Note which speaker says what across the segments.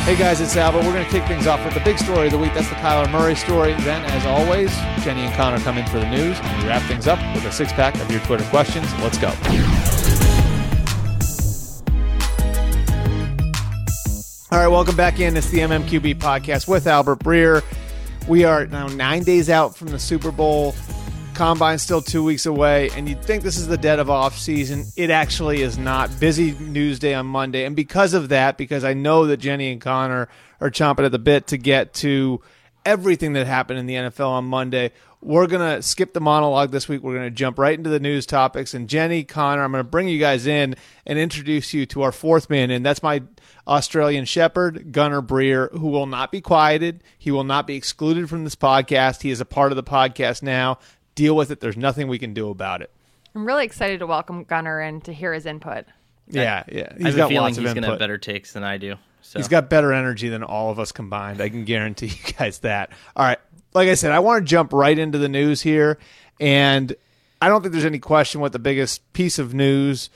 Speaker 1: Hey guys, it's Albert. We're going to kick things off with the big story of the week. That's the Kyler Murray story. Then, as always, Jenny and Connor come in for the news, and we wrap things up with a six-pack of your Twitter questions. Let's go. All right, welcome back in. It's the MMQB podcast with Albert Breer. We are now 9 days out from the Super Bowl. Combine's still 2 weeks away, and you'd think this is the dead of off season. It actually is not. Busy news day on Monday, and because of that, because I know that Jenny and Connor are chomping at the bit to get to everything that happened in the NFL on Monday, we're going to skip the monologue this week. We're going to jump right into the news topics, and Jenny, Connor, I'm going to bring you guys in and introduce you to our fourth man, and that's my Australian Shepherd, Gunnar Breer, who will not be quieted. He will not be excluded from this podcast. He is a part of the podcast now. Deal with it. There's nothing we can do about it.
Speaker 2: I'm really excited to welcome Gunnar and to hear his input.
Speaker 1: Yeah.
Speaker 3: I have a feeling he's going to have better takes than I do. So.
Speaker 1: He's got better energy than all of us combined. I can guarantee you guys that. All right. Like I said, I want to jump right into the news here. And I don't think there's any question what the biggest piece of news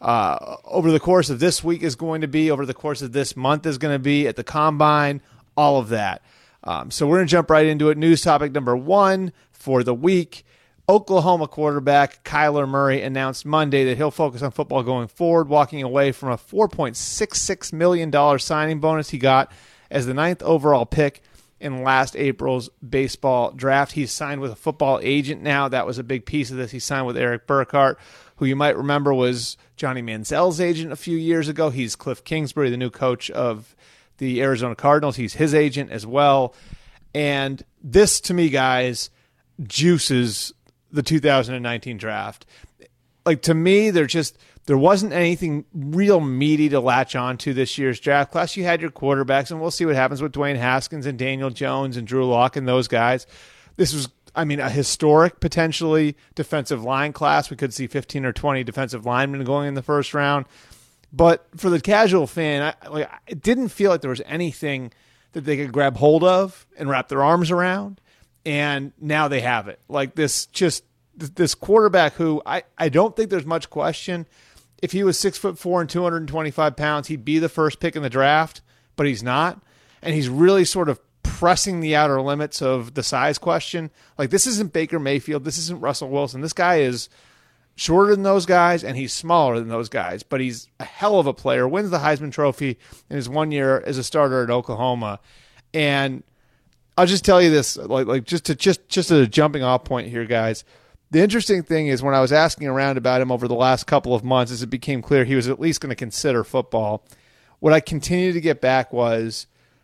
Speaker 1: over the course of this week is going to be, over the course of this month is going to be, at the Combine, all of that. So we're going to jump right into it. News topic number one for the week. Oklahoma quarterback Kyler Murray announced Monday that he'll focus on football going forward, walking away from a $4.66 million signing bonus he got as the 9th overall pick in last April's baseball draft. He's signed with a football agent now. That was a big piece of this. He signed with Eric Burkhart, who you might remember was Johnny Manziel's agent a few years ago. He's Cliff Kingsbury, the new coach of the Arizona Cardinals. He's his agent as well. And this, to me, guys, juices the 2019 draft. Like, to me, there wasn't anything real meaty to latch on to this year's draft class. You had your quarterbacks, and we'll see what happens with Dwayne Haskins and Daniel Jones and Drew Lock and those guys. This was, a historic, potentially, defensive line class. We could see 15 or 20 defensive linemen going in the first round. But for the casual fan, it didn't feel like there was anything that they could grab hold of and wrap their arms around. And now they have it. Like this quarterback who I don't think there's much question. If he was 6'4" and 225 pounds, he'd be the first pick in the draft, but he's not. And he's really sort of pressing the outer limits of the size question. Like, this isn't Baker Mayfield. This isn't Russell Wilson. This guy is shorter than those guys, and he's smaller than those guys, but he's a hell of a player. Wins the Heisman Trophy in his 1 year as a starter at Oklahoma. And I'll just tell you this, just as a jumping off point here, guys. The interesting thing is when I was asking around about him over the last couple of months, as it became clear he was at least going to consider football, what I continued to get back was,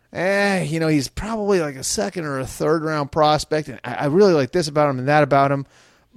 Speaker 1: he's probably like a second or a third round prospect, and I really like this about him and that about him.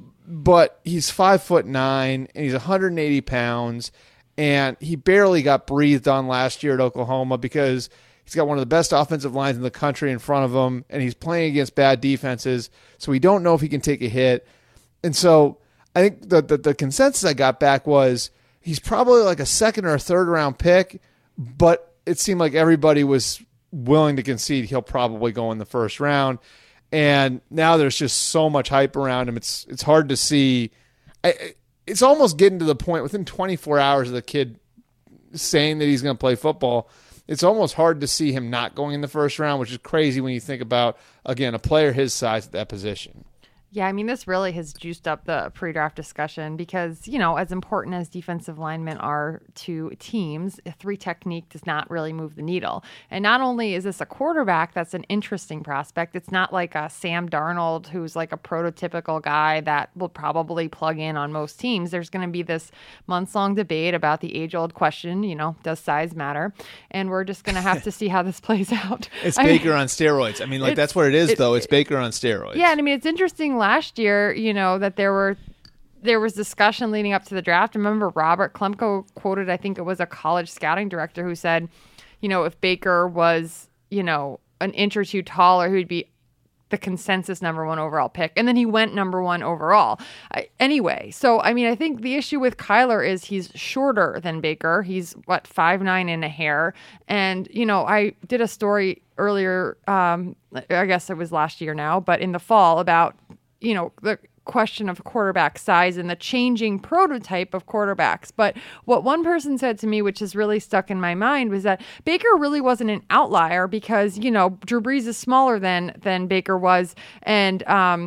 Speaker 1: But he's 5'9", and he's 180 pounds, and he barely got breathed on last year at Oklahoma because he's got one of the best offensive lines in the country in front of him, and he's playing against bad defenses, so we don't know if he can take a hit. And so I think the consensus I got back was he's probably like a second or a third round pick, but it seemed like everybody was willing to concede he'll probably go in the first round. And now there's just so much hype around him. It's hard to see. It's almost getting to the point within 24 hours of the kid saying that he's going to play football, it's almost hard to see him not going in the first round, which is crazy when you think about, again, a player his size at that position.
Speaker 2: Yeah, this really has juiced up the pre-draft discussion because, as important as defensive linemen are to teams, a three technique does not really move the needle. And not only is this a quarterback that's an interesting prospect, it's not like a Sam Darnold who's like a prototypical guy that will probably plug in on most teams. There's going to be this months-long debate about the age-old question, does size matter? And we're just going to have to see how this plays out.
Speaker 1: It's Baker on steroids. That's what it is, though. It's Baker on steroids.
Speaker 2: Yeah, and it's interesting last year, that there was discussion leading up to the draft. I remember Robert Klemko quoted, I think it was a college scouting director who said, if Baker was, an inch or two taller, he'd be the consensus number one overall pick. And then he went number one overall. Anyway, so, I think the issue with Kyler is he's shorter than Baker. He's, 5'9" and a hair. And, I did a story earlier, I guess it was last year now, but in the fall about, the question of quarterback size and the changing prototype of quarterbacks. But what one person said to me, which has really stuck in my mind, was that Baker really wasn't an outlier because, you know, Drew Brees is smaller than Baker was, and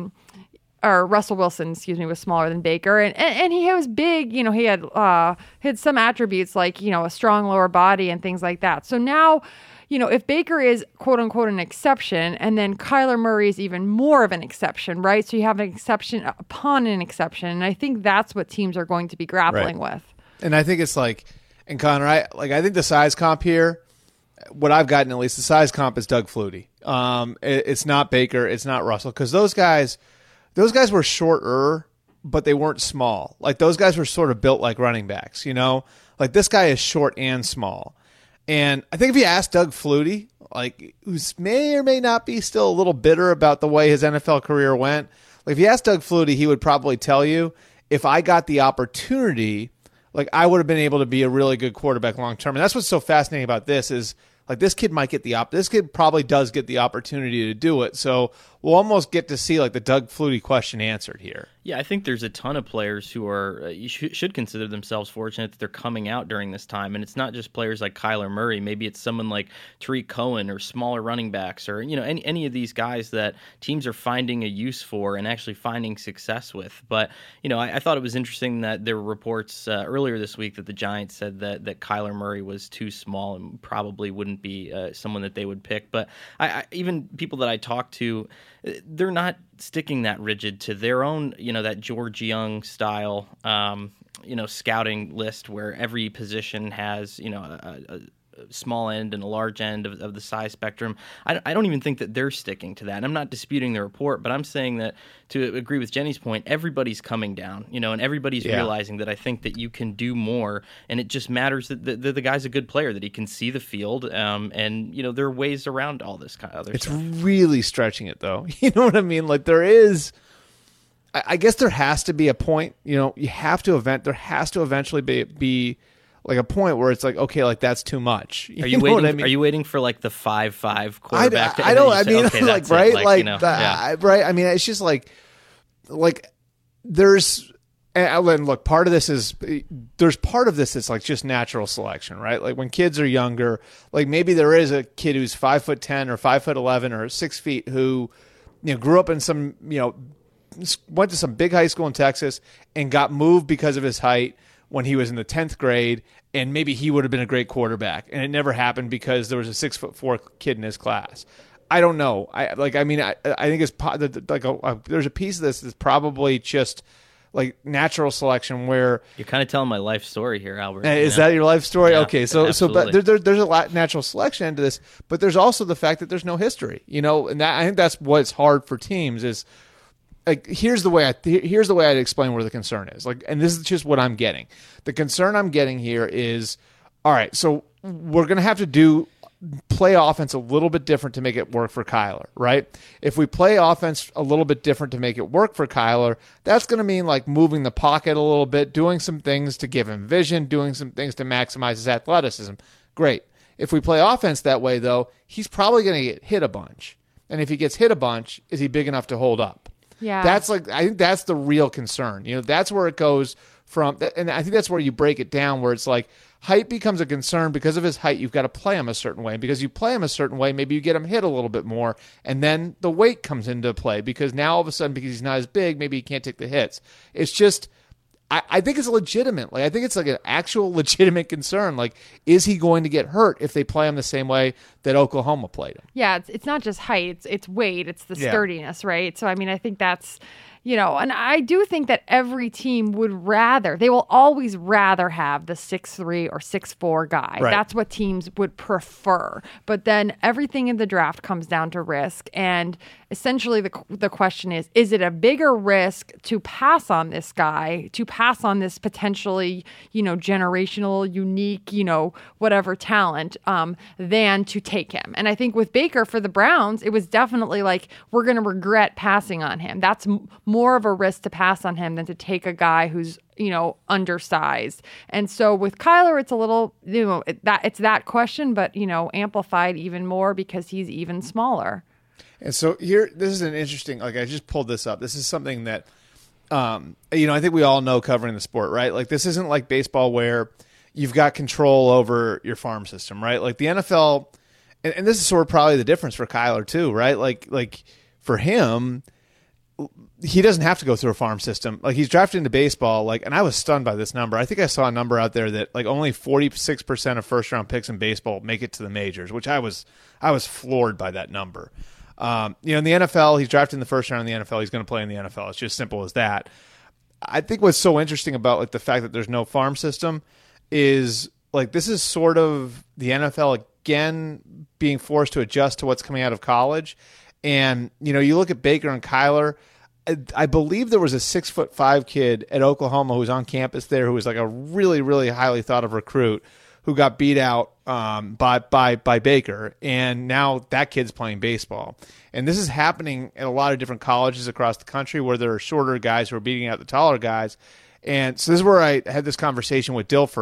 Speaker 2: or Russell Wilson, was smaller than Baker, and he was big. You know, he had some attributes like, you know, a strong lower body and things like that. So now, you know, if Baker is quote unquote an exception, and then Kyler Murray is even more of an exception, right? So you have an exception upon an exception, and I think that's what teams are going to be grappling with.
Speaker 1: And I think it's like, and Connor, I think the size comp here, what I've gotten at least, the size comp is Doug Flutie. It's not Baker, it's not Russell, because those guys were shorter, but they weren't small. Like, those guys were sort of built like running backs, you know? Like, this guy is short and small. And I think if you ask Doug Flutie, like, who may or may not be still a little bitter about the way his NFL career went, like, if you ask Doug Flutie, he would probably tell you, if I got the opportunity, like, I would have been able to be a really good quarterback long term. And that's what's so fascinating about this is, like, this kid might get this kid probably does get the opportunity to do it. So we'll almost get to see, like, the Doug Flutie question answered here.
Speaker 3: Yeah, I think there's a ton of players who are should consider themselves fortunate that they're coming out during this time, and it's not just players like Kyler Murray. Maybe it's someone like Tariq Cohen or smaller running backs, or, you know, any of these guys that teams are finding a use for and actually finding success with. But, you know, I thought it was interesting that there were reports earlier this week that the Giants said that Kyler Murray was too small and probably wouldn't be someone that they would pick. But I even people that I talked to, they're not sticking that rigid to their own, you know, that George Young style, you know, scouting list where every position has, you know, a small end and a large end of the size spectrum. I don't even think that they're sticking to that. And I'm not disputing the report, but I'm saying that, to agree with Jenny's point, everybody's coming down, you know, and everybody's realizing that I think that you can do more, and it just matters that the guy's a good player, that he can see the field, and, you know, there are ways around all this kind of other stuff.
Speaker 1: It's really stretching it, though. You know what I mean? Like, there is, I guess there has to be a point, you know, there has to eventually be like a point where it's like, okay, like, that's too much.
Speaker 3: Are you waiting? I mean? Are you waiting for like the 5'5" quarterback?
Speaker 1: I don't. I mean,
Speaker 3: okay,
Speaker 1: like, right,
Speaker 3: like,
Speaker 1: like,
Speaker 3: you know,
Speaker 1: right. I mean, it's just like there's. And look, part of this is it's like just natural selection, right? Like, when kids are younger, like, maybe there is a kid who's 5'10" or 5'11" or 6 feet who, you know, grew up in some, you know, went to some big high school in Texas and got moved because of his height when he was in the 10th grade, and maybe he would have been a great quarterback, and it never happened because there was a 6'4" kid in his class. I don't know. I think it's like there's a piece of this that's probably just like natural selection, where
Speaker 3: you're kind of telling my life story here, Albert.
Speaker 1: Is that your life story?
Speaker 3: Yeah,
Speaker 1: okay, so
Speaker 3: absolutely.
Speaker 1: but there's a lot natural selection into this, but there's also the fact that there's no history, you know, and I think that's what's hard for teams is. Like, here's the way I'd explain where the concern is. Like, and this is just what I'm getting. The concern I'm getting here is, all right, so we're going to have to play offense a little bit different to make it work for Kyler, right? If we play offense a little bit different to make it work for Kyler, that's going to mean, like, moving the pocket a little bit, doing some things to give him vision, doing some things to maximize his athleticism. Great. If we play offense that way, though, he's probably going to get hit a bunch. And if he gets hit a bunch, is he big enough to hold up?
Speaker 2: Yeah,
Speaker 1: I think that's the real concern. You know, that's where it goes from, and I think that's where you break it down, where it's like height becomes a concern. Because of his height, you've got to play him a certain way. And because you play him a certain way, maybe you get him hit a little bit more, and then the weight comes into play because now all of a sudden, because he's not as big, maybe he can't take the hits. It's just, I think it's legitimate. Like, I think it's like an actual legitimate concern. Like, is he going to get hurt if they play him the same way that Oklahoma played him?
Speaker 2: Yeah, it's not just height, it's weight, it's the sturdiness, right? So, I mean, I think that's, you know, and I do think that every team they will always rather have the 6'3" or 6'4" guy.
Speaker 1: Right.
Speaker 2: That's what teams would prefer. But then everything in the draft comes down to risk. And essentially the question is it a bigger risk to pass on this guy, to pass on this potentially, you know, generational, unique, you know, whatever talent, than to take him? And I think with Baker for the Browns, it was definitely like, we're going to regret passing on him. That's more of a risk to pass on him than to take a guy who's, you know, undersized. And so with Kyler, it's a little, you know, it's that question, but, you know, amplified even more because he's even smaller.
Speaker 1: And so here, this is an interesting, like, I just pulled this up. This is something that I think we all know covering the sport, right? Like this isn't like baseball where you've got control over your farm system, right? Like the NFL, and this is sort of probably the difference for Kyler too, right? Like for him, he doesn't have to go through a farm system. Like he's drafted into baseball, and I was stunned by this number. I think I saw a number out there that like only 46% of first round picks in baseball make it to the majors, which I was floored by that number. In the NFL, he's drafted in the first round in the NFL. He's going to play in the NFL. It's just simple as that. I think what's so interesting about like the fact that there's no farm system is like this is sort of the NFL again being forced to adjust to what's coming out of college. And, you look at Baker and Kyler, I believe there was a 6'5" kid at Oklahoma who was on campus there who was like a really, really highly thought of recruit who got beat out by Baker. And now that kid's playing baseball. And this is happening at a lot of different colleges across the country where there are shorter guys who are beating out the taller guys. And so this is where I had this conversation with Trent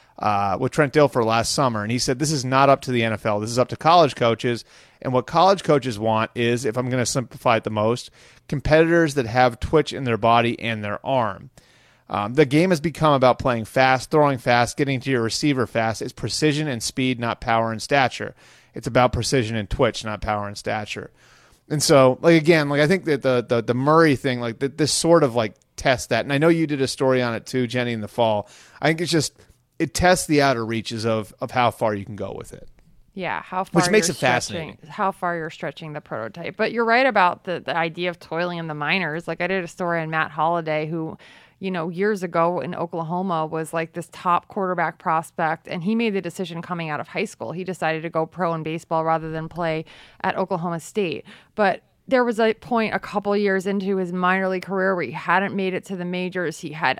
Speaker 1: Dilfer last summer. And he said, this is not up to the NFL. This is up to college coaches. And what college coaches want is, if I'm going to simplify it the most, competitors that have twitch in their body and their arm. The game has become about playing fast, throwing fast, getting to your receiver fast. It's precision and speed, not power and stature. It's about precision and twitch, not power and stature. And so, I think that the Murray thing, this sort of tests that. And I know you did a story on it too, Jenny, in the fall. I think it tests the outer reaches of how far you can go with it.
Speaker 2: Yeah, how far,
Speaker 1: which makes it fascinating.
Speaker 2: How far you're stretching the prototype. But you're right about the idea of toiling in the minors. Like I did a story on Matt Holliday, who, years ago in Oklahoma was like this top quarterback prospect, and he made the decision coming out of high school. He decided to go pro in baseball rather than play at Oklahoma State. But there was a point a couple years into his minor league career where he hadn't made it to the majors. He had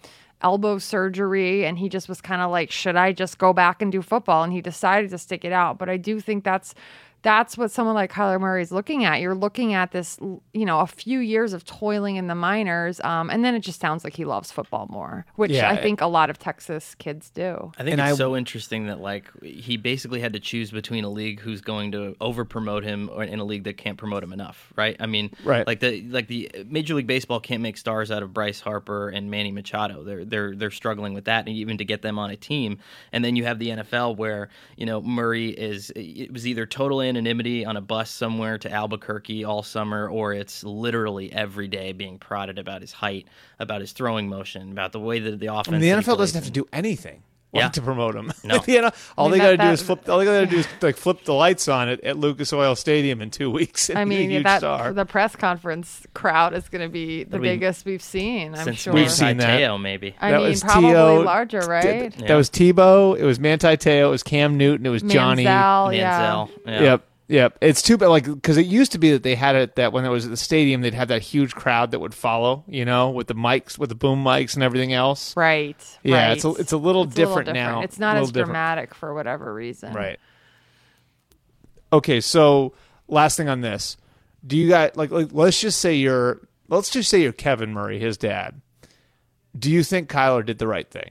Speaker 2: elbow surgery, and he just was kind of like, should I just go back and do football? And he decided to stick it out. But I do think that's what someone like Kyler Murray is looking at. You're looking at this, a few years of toiling in the minors, and then it just sounds like he loves football more, which I think a lot of Texas kids do.
Speaker 3: I think it's so interesting that he basically had to choose between a league who's going to over promote him or in a league that can't promote him enough, right? I mean,
Speaker 1: right.
Speaker 3: the Major League Baseball can't make stars out of Bryce Harper and Manny Machado. They're struggling with that, and even to get them on a team. And then you have the NFL where Murray it was either total anonymity on a bus somewhere to Albuquerque all summer, or it's literally every day being prodded about his height, about his throwing motion, about the way that the offense.
Speaker 1: The NFL doesn't have to do anything to promote him.
Speaker 3: No.
Speaker 1: All they got to do is flip. All they got to do is flip the lights on it at Lucas Oil Stadium in 2 weeks. And
Speaker 2: the press conference crowd is going to be the biggest we've seen. I'm sure
Speaker 1: we've seen that.
Speaker 3: Teo, maybe.
Speaker 2: Probably larger, right?
Speaker 1: That was Tebow. It was Manti Te'o. It was Cam Newton. It was Johnny
Speaker 3: Manziel.
Speaker 1: Yeah. Yep. It's too bad, because it used to be that they had it that when it was at the stadium, they'd have that huge crowd that would follow, with the mics, with the boom mics and everything else.
Speaker 2: Right.
Speaker 1: Yeah,
Speaker 2: right.
Speaker 1: it's a little different now.
Speaker 2: It's not as dramatic for whatever reason.
Speaker 1: Right. Okay, so last thing on this. Do you guys let's just say you're Kevin Murray, his dad. Do you think Kyler did the right thing?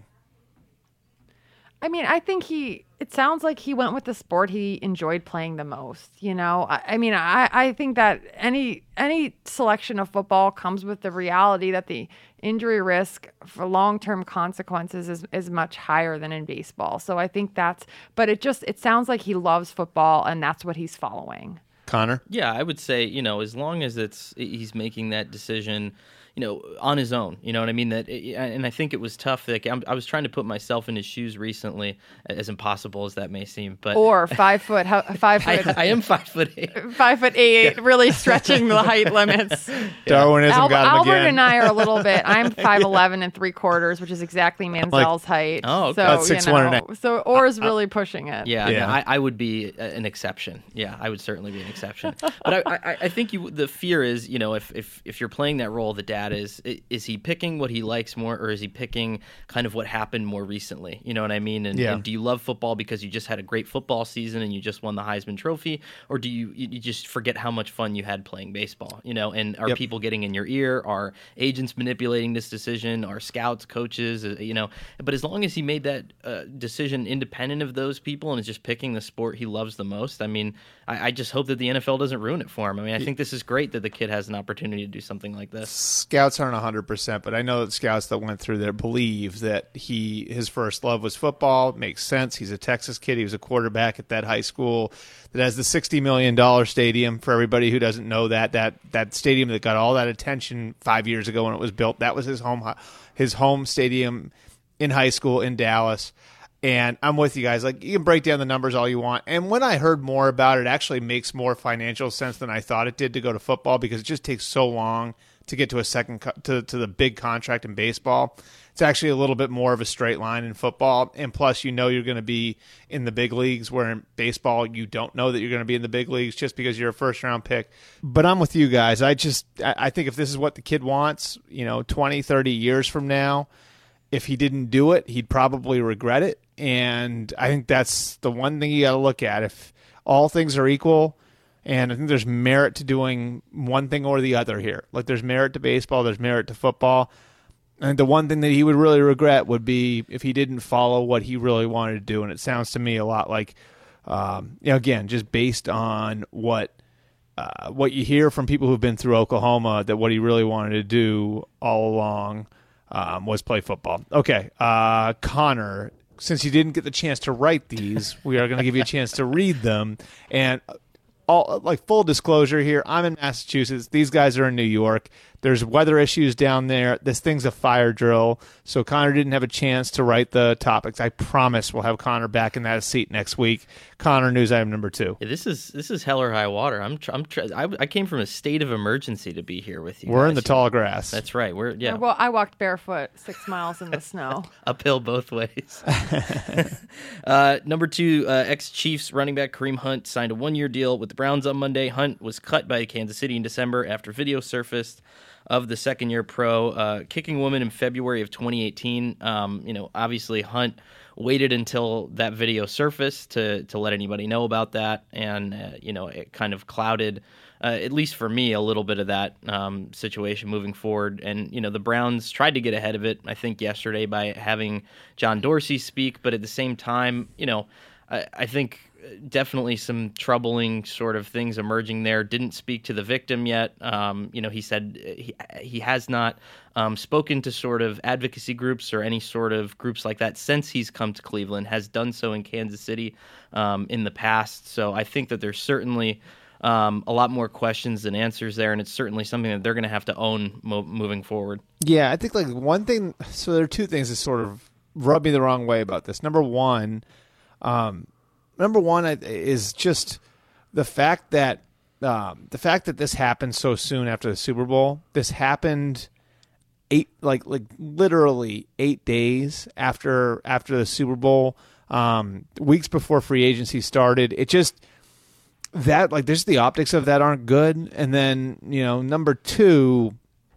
Speaker 2: I think it sounds like he went with the sport he enjoyed playing the most. I think that any selection of football comes with the reality that the injury risk for long-term consequences is much higher than in baseball. So I think but it sounds like he loves football, and that's what he's following.
Speaker 1: Connor?
Speaker 3: Yeah, I would say, as long as he's making that decision, on his own, you know what I mean? And I think it was tough. I was trying to put myself in his shoes recently, as impossible as that may seem. But
Speaker 2: or 5 foot.
Speaker 3: I am 5'8".
Speaker 2: 5'8", really stretching the height limits.
Speaker 1: Darwinism got him again.
Speaker 2: Albert and I are a little bit. I'm 5'11" ¾ which is exactly Manziel's height.
Speaker 3: Oh, okay.
Speaker 2: So,
Speaker 1: that's 6'1".
Speaker 2: So Orr's really pushing it.
Speaker 3: Yeah. No, I would be an exception. Yeah, I would certainly be an exception. But I think the fear is, if you're playing that role, the dad is he picking what he likes more, or is he picking kind of what happened more recently? You know what I mean? And do you love football because you just had a great football season and you just won the Heisman Trophy, or do you just forget how much fun you had playing baseball? And are people getting in your ear? Are agents manipulating this decision? Are scouts, coaches? But as long as he made that decision independent of those people and is just picking the sport he loves the most, I just hope that the NFL doesn't ruin it for him. I think this is great that the kid has an opportunity to do something like this.
Speaker 1: scouts aren't 100%, but I know that scouts that went through there believe that his first love was football. It makes sense. He's a Texas kid. He was a quarterback at that high school that has the $60 million stadium. For everybody who doesn't know that stadium that got all that attention 5 years ago when it was built, that was his home stadium in high school in Dallas. And I'm with you guys. Like, you can break down the numbers all you want. And when I heard more about it, it actually makes more financial sense than I thought it did to go to football, because it just takes so long to get to to the big contract in baseball. It's actually a little bit more of a straight line in football. And plus, you're going to be in the big leagues, where in baseball, you don't know that you're going to be in the big leagues just because you're a first round pick. But I'm with you guys. I think if this is what the kid wants, 20, 30 years from now, if he didn't do it, he'd probably regret it. And I think that's the one thing you got to look at. If all things are equal, and I think there's merit to doing one thing or the other here. Like, there's merit to baseball, there's merit to football. And the one thing that he would really regret would be if he didn't follow what he really wanted to do. And it sounds to me a lot like, again, just based on what you hear from people who've been through Oklahoma, that what he really wanted to do all along was play football. Okay, Connor, since you didn't get the chance to write these, we are going to give you a chance to read them. And full disclosure here, I'm in Massachusetts. These guys are in New York. There's weather issues down there. This thing's a fire drill. So Connor didn't have a chance to write the topics. I promise we'll have Connor back in that seat next week. Connor, news item number 2.
Speaker 3: Yeah, this is hell or high water. I came from a state of emergency to be here with you.
Speaker 1: We're
Speaker 3: guys.
Speaker 1: in the tall grass.
Speaker 3: That's right.
Speaker 2: Well, I walked barefoot 6 miles in the snow.
Speaker 3: Uphill both ways. Number 2, ex-Chiefs running back Kareem Hunt signed a 1-year deal with the Browns on Monday. Hunt was cut by Kansas City in December after video surfaced of the second-year pro kicking woman in February of 2018. Obviously Hunt waited until that video surfaced to let anybody know about that, and it kind of clouded, at least for me, a little bit of that situation moving forward. And the Browns tried to get ahead of it, I think, yesterday by having John Dorsey speak, but at the same time, I think definitely some troubling sort of things emerging there. Didn't speak to the victim yet. He said he has not spoken to sort of advocacy groups or any sort of groups like that since he's come to Cleveland, has done so in Kansas City in the past. So I think that there's certainly a lot more questions than answers there, and it's certainly something that they're going to have to own moving forward.
Speaker 1: Yeah, I think one thing, so there are two things that sort of rub me the wrong way about this. Number one is just the fact that this happened so soon after the Super Bowl. This happened literally 8 days after the Super Bowl, weeks before free agency started. It just there's the optics of that aren't good. And then number 2,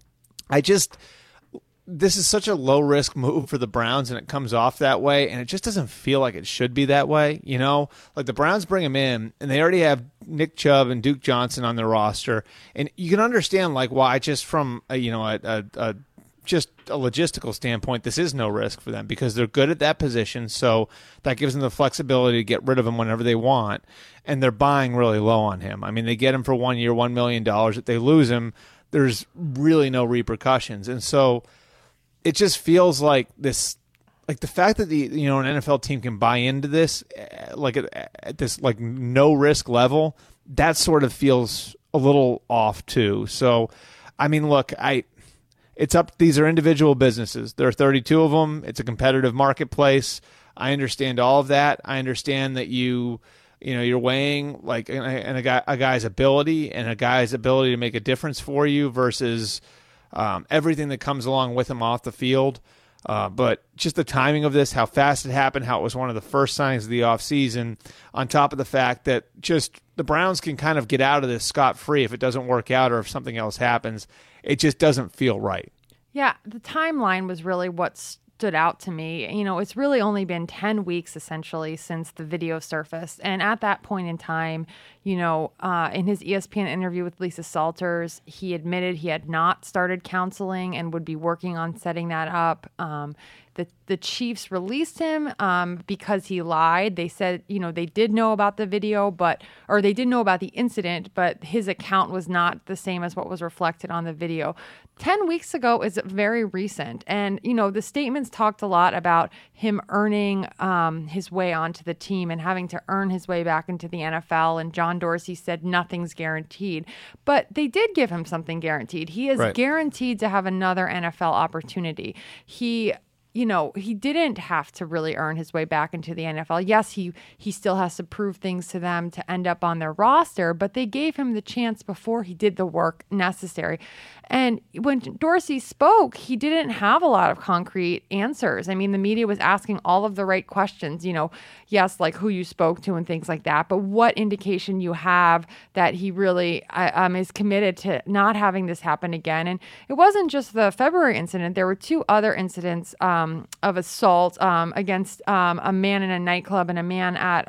Speaker 1: this is such a low-risk move for the Browns, and it comes off that way, and it just doesn't feel like it should be that way. Like, the Browns bring him in, and they already have Nick Chubb and Duke Johnson on their roster, and you can understand why, just from just a logistical standpoint, this is no risk for them, because they're good at that position, so that gives them the flexibility to get rid of him whenever they want, and they're buying really low on him. I mean, they get him for 1 year, $1 million. If they lose him, there's really no repercussions, and so it just feels like this, the fact that an NFL team can buy into this, at this no risk level, that sort of feels a little off too. So, I mean, look, it's up. These are individual businesses. There are 32 of them. It's a competitive marketplace. I understand all of that. I understand that you're weighing a guy's ability and a guy's ability to make a difference for you versus everything that comes along with him off the field. But just the timing of this, how fast it happened, how it was one of the first signings of the offseason, on top of the fact that just the Browns can kind of get out of this scot-free if it doesn't work out or if something else happens. It just doesn't feel right. Yeah,
Speaker 2: the timeline was really what stood out to me. It's really only been 10 weeks essentially since the video surfaced. And at that point in time, in his ESPN interview with Lisa Salters, he admitted he had not started counseling and would be working on setting that up. the Chiefs released him because he lied. They said, they did know about the video, or they did know about the incident, but his account was not the same as what was reflected on the video. 10 weeks ago is very recent. And, the statements talked a lot about him earning his way onto the team and having to earn his way back into the NFL. And John Dorsey said nothing's guaranteed. But they did give him something guaranteed. He is guaranteed to have another NFL opportunity. He didn't have to really earn his way back into the NFL. Yes, he still has to prove things to them to end up on their roster, but they gave him the chance before he did the work necessary. And when Dorsey spoke, he didn't have a lot of concrete answers. I mean, the media was asking all of the right questions, yes, like who you spoke to and things like that, but what indication you have that he really is committed to not having this happen again. And it wasn't just the February incident. There were 2 other incidents of assault against a man in a nightclub and a man at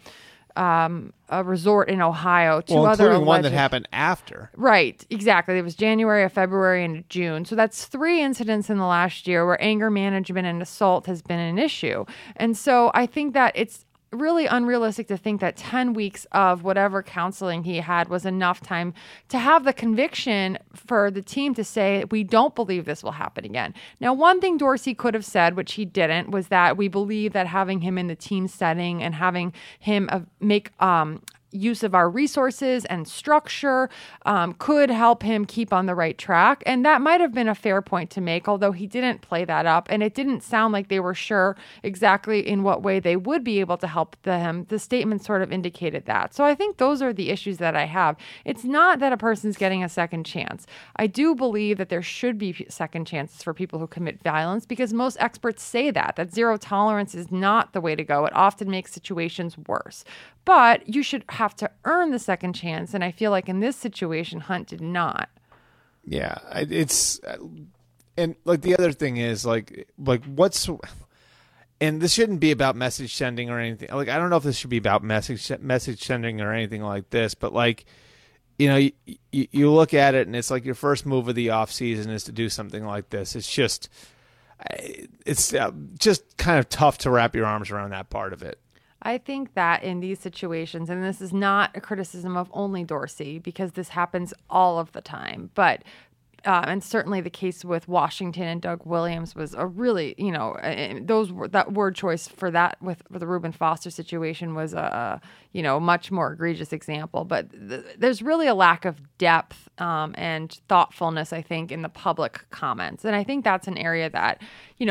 Speaker 2: a resort in Ohio.
Speaker 1: Including one that happened after.
Speaker 2: Right, exactly. It was January, February, and June. So that's 3 incidents in the last year where anger management and assault has been an issue. And so I think that it's really unrealistic to think that 10 weeks of whatever counseling he had was enough time to have the conviction for the team to say, we don't believe this will happen again. Now, one thing Dorsey could have said, which he didn't, was that we believe that having him in the team setting and having him make use of our resources and structure could help him keep on the right track. And that might have been a fair point to make, although he didn't play that up. And it didn't sound like they were sure exactly in what way they would be able to help him. The statement sort of indicated that. So I think those are the issues that I have. It's not that a person's getting a second chance. I do believe that there should be second chances for people who commit violence because most experts say that zero tolerance is not the way to go. It often makes situations worse. But you should have to earn the second chance. And I feel like in this situation, Hunt did not.
Speaker 1: Yeah, it's and like the other thing is like what's, and this shouldn't be about message sending or anything. Like I don't know if this should be about message sending or anything like this, but like you look at it and it's like your first move of the off season is to do something like this. It's just kind of tough to wrap your arms around that part of it.
Speaker 2: I think that in these situations, and this is not a criticism of only Dorsey because this happens all of the time, but and certainly the case with Washington and Doug Williams was a really, that word choice for that with the Reuben Foster situation was a much more egregious example. But there's really a lack of depth and thoughtfulness, I think, in the public comments. And I think that's an area that, the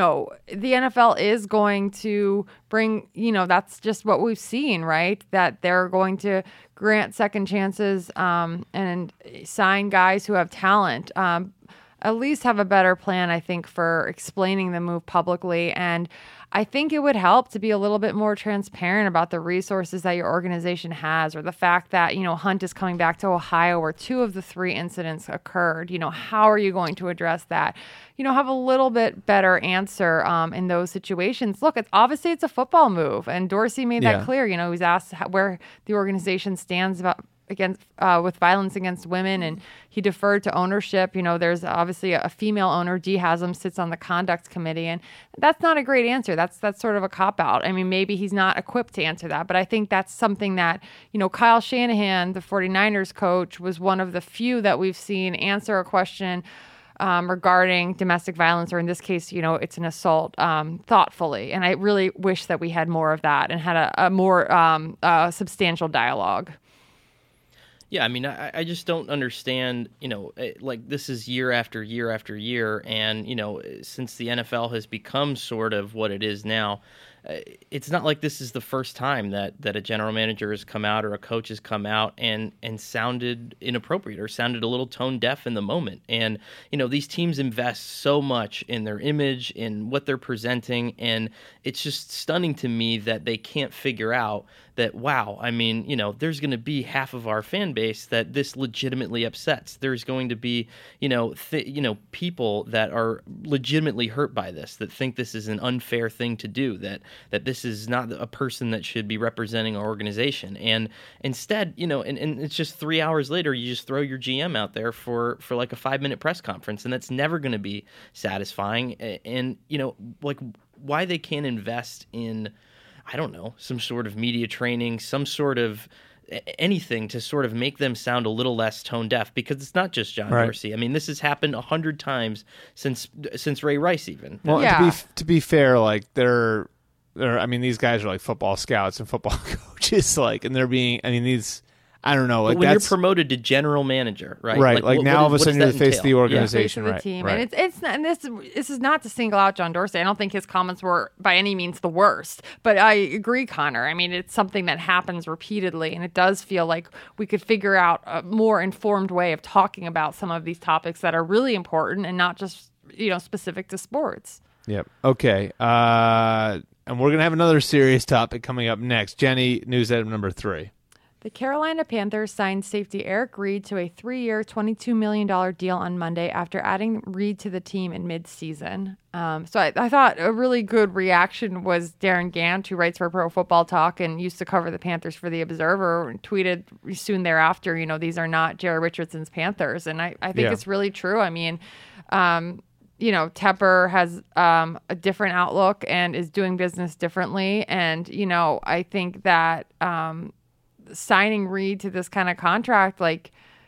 Speaker 2: NFL is going to bring, that's just what we've seen, right? That they're going to grant second chances and sign guys who have talent. At least have a better plan, I think, for explaining the move publicly. And I think it would help to be a little bit more transparent about the resources that your organization has, or the fact that, Hunt is coming back to Ohio where 2 of the 3 incidents occurred. How are you going to address that? Have a little bit better answer in those situations. Look, obviously it's a football move, and Dorsey made that clear. He was asked where the organization stands with violence against women, and he deferred to ownership. There's obviously a female owner, Dee Haslam, sits on the conduct committee, and that's not a great answer. That's sort of a cop-out. I mean, maybe he's not equipped to answer that, but I think that's something that, Kyle Shanahan, the 49ers coach, was one of the few that we've seen answer a question regarding domestic violence, or in this case, it's an assault, thoughtfully. And I really wish that we had more of that and had a more substantial dialogue.
Speaker 3: Yeah, I mean, I just don't understand, like this is year after year after year. And, since the NFL has become sort of what it is now, it's not like this is the first time that a general manager has come out or a coach has come out and sounded inappropriate or sounded a little tone deaf in the moment. And, these teams invest so much in their image, in what they're presenting. And it's just stunning to me that they can't figure out that, wow, I mean, there's going to be half of our fan base that this legitimately upsets. There's going to be, people that are legitimately hurt by this, that think this is an unfair thing to do, that this is not a person that should be representing our organization. And instead, and it's just 3 hours later, you just throw your GM out there for like a 5-minute press conference, and that's never going to be satisfying. And, like, why they can't invest in, I don't know, some sort of media training, some sort of anything to sort of make them sound a little less tone deaf, because it's not just John Dorsey. I mean, this has happened 100 times since Ray Rice even.
Speaker 1: Well, to be fair, like I mean, these guys are like football scouts and football coaches, like, and they're being, I mean, these, I don't know. Like,
Speaker 3: but when you're promoted to general manager, right?
Speaker 1: Right. Like now all of a sudden you're the face of the organization,
Speaker 2: face of the team. Right. And it's not, and this is not to single out John Dorsey. I don't think his comments were by any means the worst, but I agree, Connor. I mean, it's something that happens repeatedly, and it does feel like we could figure out a more informed way of talking about some of these topics that are really important and not just, specific to sports.
Speaker 1: Yep. Okay. And we're going to have another serious topic coming up next. Jenny, news item number 3.
Speaker 2: The Carolina Panthers signed safety Eric Reid to a 3-year, $22 million deal on Monday after adding Reid to the team in mid-season. So I thought a really good reaction was Darren Gant, who writes for Pro Football Talk and used to cover the Panthers for The Observer, and tweeted soon thereafter, these are not Jerry Richardson's Panthers. And I think it's really true. I mean, Tepper has a different outlook and is doing business differently. And, I think that signing Reid to this kind of contract, I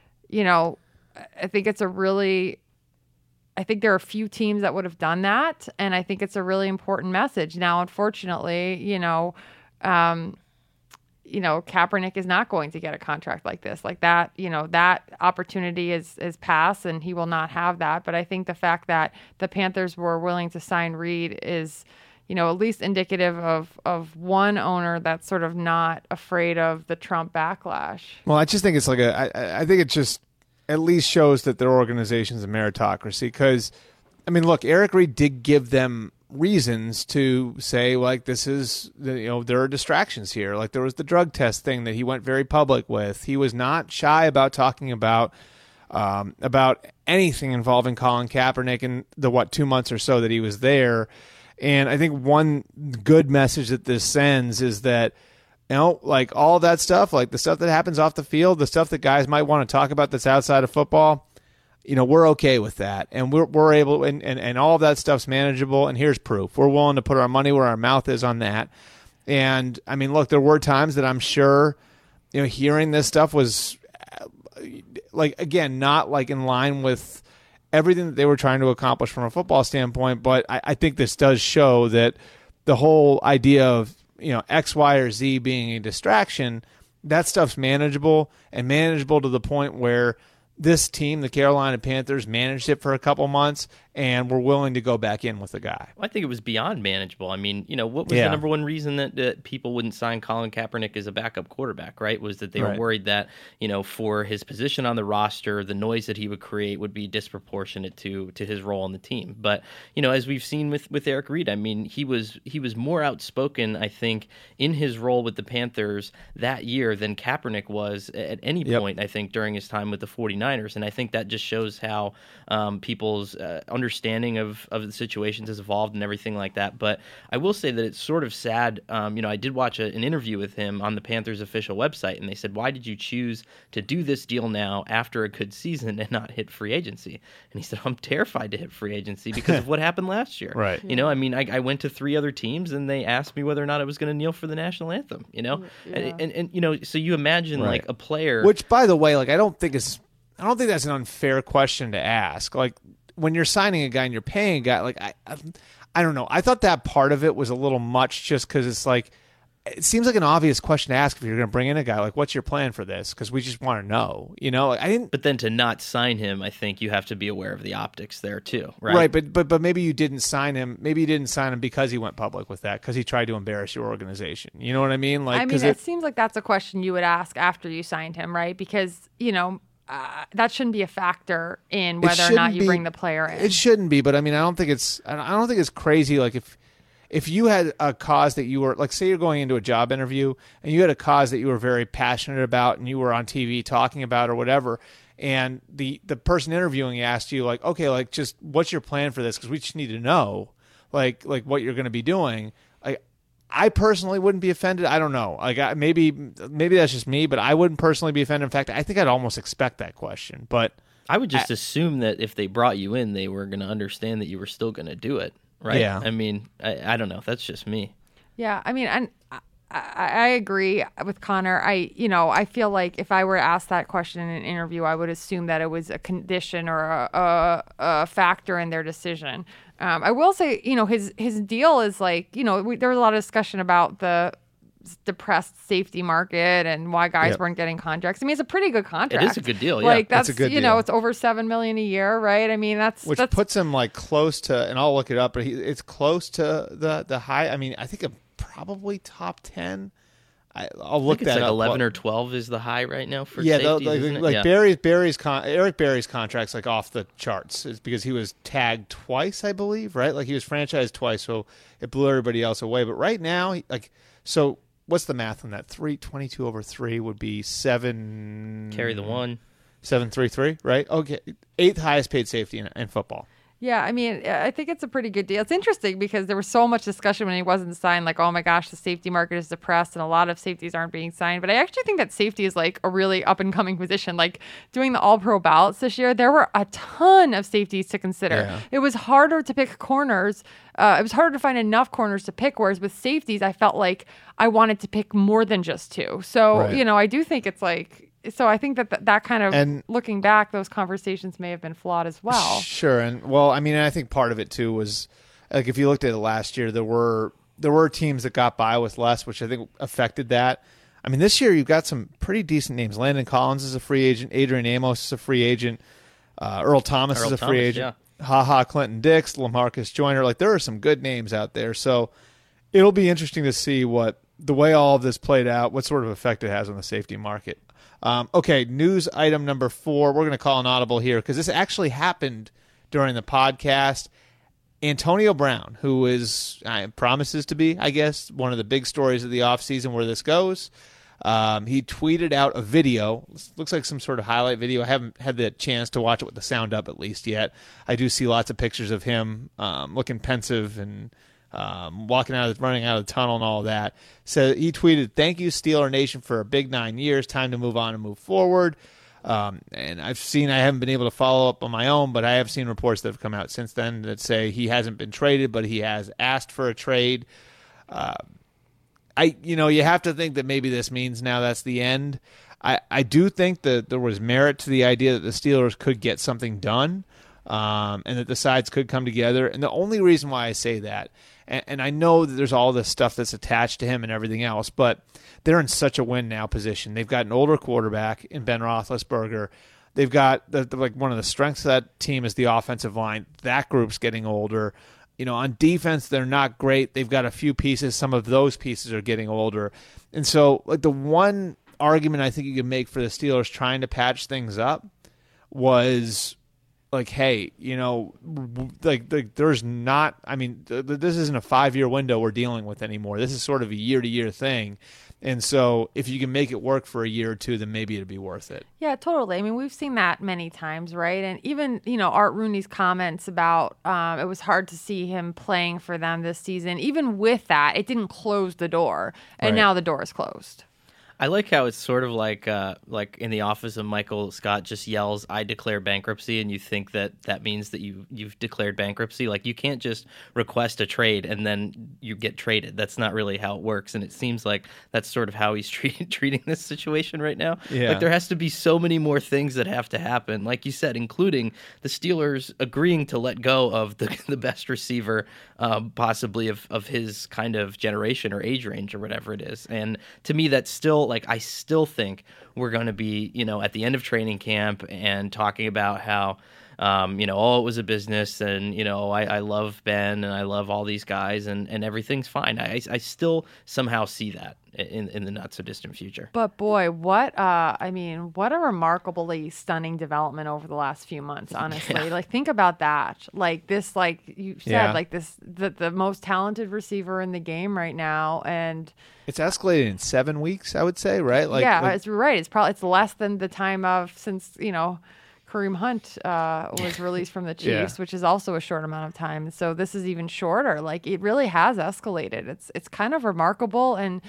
Speaker 2: think I think there are a few teams that would have done that. And I think it's a really important message. Now, unfortunately, Kaepernick is not going to get a contract like this, like that. That opportunity is passed, and he will not have that. But I think the fact that the Panthers were willing to sign Reid is, at least indicative of one owner that's sort of not afraid of the Trump backlash.
Speaker 1: Well, I just think it's like I think it just at least shows that their organization's a meritocracy. Because, I mean, look, Eric Reid did give them reasons to say, like, this is, there are distractions here. Like, there was the drug test thing that he went very public with. He was not shy about talking about anything involving Colin Kaepernick in the 2 months or so that he was there. And I think one good message that this sends is that, like, all that stuff, like the stuff that happens off the field, the stuff that guys might want to talk about that's outside of football, we're okay with that. And we're able, and all of that stuff's manageable. And here's proof. We're willing to put our money where our mouth is on that. And, I mean, look, there were times that I'm sure, hearing this stuff was, like, again, not like in line with everything that they were trying to accomplish from a football standpoint. But I think this does show that the whole idea of, X, Y, or Z being a distraction, that stuff's manageable, and manageable to the point where this team, the Carolina Panthers, managed it for a couple months and were willing to go back in with the guy.
Speaker 3: Well, I think it was beyond manageable. I mean, what was the number one reason that people wouldn't sign Colin Kaepernick as a backup quarterback, right? Was that they were worried that, for his position on the roster, the noise that he would create would be disproportionate to his role on the team. But, as we've seen with Eric Reid, I mean, he was more outspoken, I think, in his role with the Panthers that year than Kaepernick was at any point, I think, during his time with the 49ers. And I think that just shows how people's understanding of the situations has evolved and everything like that. But I will say that it's sort of sad. I did watch an interview with him on the Panthers official website, and they said, why did you choose to do this deal now after a good season and not hit free agency? And he said, I'm terrified to hit free agency because of what happened last year.
Speaker 1: Right.
Speaker 3: I mean, I went to 3 other teams and they asked me whether or not I was going to kneel for the national anthem, and so you imagine like a player,
Speaker 1: which, by the way, like, I don't think that's an unfair question to ask. Like, when you're signing a guy and you're paying a guy, like, I don't know. I thought that part of it was a little much, just because it's like, it seems like an obvious question to ask if you're going to bring in a guy. Like, what's your plan for this? Because we just want to know. Like, I didn't.
Speaker 3: But then to not sign him, I think you have to be aware of the optics there too, right?
Speaker 1: Right, but maybe you didn't sign him. Maybe you didn't sign him because he went public with that, because he tried to embarrass your organization. You know what I mean? Like,
Speaker 2: it seems like that's a question you would ask after you signed him, right? Because that shouldn't be a factor in whether or not you bring the player in.
Speaker 1: It shouldn't be, but I mean, I don't think it's crazy. Like, if you had a cause that you were, like, say you're going into a job interview and you had a cause that you were very passionate about and you were on TV talking about or whatever, and the person interviewing you asked you, like, okay, like, just what's your plan for this? Because we just need to know, like what you're going to be doing. I personally wouldn't be offended. I don't know. Like, maybe that's just me, but I wouldn't personally be offended. In fact, I think I'd almost expect that question. But
Speaker 3: I would just assume that if they brought you in, they were going to understand that you were still going to do it. right?
Speaker 1: Yeah.
Speaker 3: I mean, I don't know. That's just me.
Speaker 2: Yeah, I mean, I agree with Connor. I feel like if I were asked that question in an interview, I would assume that it was a condition or a factor in their decision. I will say, his deal is like, there was a lot of discussion about the depressed safety market and why guys weren't getting contracts. I mean, it's a pretty good contract.
Speaker 3: It is a good deal. Yeah,
Speaker 2: like
Speaker 1: that's a good deal.
Speaker 2: It's over $7 million a year, right? I mean, that's
Speaker 1: puts him like close to, and I'll look it up, but it's close to the high. I mean, I think probably top 10. I'll look that
Speaker 3: like
Speaker 1: up.
Speaker 3: 11 or 12 is the high right now for
Speaker 1: safeties,
Speaker 3: safeties,
Speaker 1: like Eric Berry's contract's like off the charts. It's because he was tagged twice, I believe, right? Like he was franchised twice, so it blew everybody else away. But right now, so what's the math on that? 322 over 3 would be 7.
Speaker 3: Carry the 1.
Speaker 1: 733, right? Okay, 8th highest paid safety in football.
Speaker 2: Yeah, I mean, I think it's a pretty good deal. It's interesting because there was so much discussion when he wasn't signed, like, oh my gosh, the safety market is depressed and a lot of safeties aren't being signed. But I actually think that safety is like a really up and coming position. Like doing the all-pro ballots this year, there were a ton of safeties to consider.
Speaker 1: Yeah.
Speaker 2: It was harder to pick corners. It was harder to find enough corners to pick, whereas with safeties, I felt like I wanted to pick more than just 2. So,
Speaker 1: right.
Speaker 2: I do think it's like... So I think that kind of,
Speaker 1: and
Speaker 2: looking back, those conversations may have been flawed as well.
Speaker 1: Sure, and well, I mean, I think part of it too was like if you looked at it last year, there were teams that got by with less, which I think affected that. I mean, this year you've got some pretty decent names. Landon Collins is a free agent. Adrian Amos is a free agent. Earl Thomas is a free agent.
Speaker 3: Yeah.
Speaker 1: HaHa Clinton Dix, LaMarcus Joyner. Like there are some good names out there. So it'll be interesting to see the way all of this played out, what sort of effect it has on the safety market. Okay, news item number 4. We're going to call an audible here because this actually happened during the podcast. Antonio Brown, who promises to be, I guess, one of the big stories of the offseason where this goes. He tweeted out a video. Looks like some sort of highlight video. I haven't had the chance to watch it with the sound up at least yet. I do see lots of pictures of him looking pensive and running out of the tunnel and all of that. So he tweeted, "Thank you, Steeler Nation, for a big 9 years. Time to move on and move forward." And I haven't been able to follow up on my own, but I have seen reports that have come out since then that say he hasn't been traded, but he has asked for a trade. You have to think that maybe this means now that's the end. I do think that there was merit to the idea that the Steelers could get something done. And that the sides could come together. And the only reason why I say that, and I know that there's all this stuff that's attached to him and everything else, but they're in such a win-now position. They've got an older quarterback in Ben Roethlisberger. They've got one of the strengths of that team is the offensive line. That group's getting older. On defense, they're not great. They've got a few pieces. Some of those pieces are getting older. And so, the one argument I think you can make for the Steelers trying to patch things up was... hey, there's not, this isn't a 5-year window we're dealing with anymore. This is sort of a year-to-year thing. And so if you can make it work for a year or two, then maybe it'd be worth it.
Speaker 2: Yeah, totally. I mean, we've seen that many times, right? And even, Art Rooney's comments about it was hard to see him playing for them this season. Even with that, it didn't close the door. And now the door is closed.
Speaker 3: I like how it's sort of like in the office of Michael Scott just yells, "I declare bankruptcy," and you think that means that you've declared bankruptcy. Like you can't just request a trade and then you get traded. That's not really how it works. And it seems like that's sort of how he's treating this situation right now.
Speaker 1: Yeah.
Speaker 3: Like there has to be so many more things that have to happen, like you said, including the Steelers agreeing to let go of the best receiver possibly of his kind of generation or age range or whatever it is. And to me, that's still I still think we're going to be, at the end of training camp and talking about how, it was a business and, I love Ben and I love all these guys and everything's fine. I still somehow see that in the not so distant future.
Speaker 2: But boy, what a remarkably stunning development over the last few months, honestly.
Speaker 3: Yeah.
Speaker 2: Think about that. This, like you said,
Speaker 1: Yeah.
Speaker 2: the most talented receiver in the game right now. And
Speaker 1: it's escalated in 7 weeks, I would say, right?
Speaker 2: It's right. It's less than the time since, Kareem Hunt was released from the Chiefs, which is also a short amount of time. So this is even shorter. It really has escalated. It's kind of remarkable and,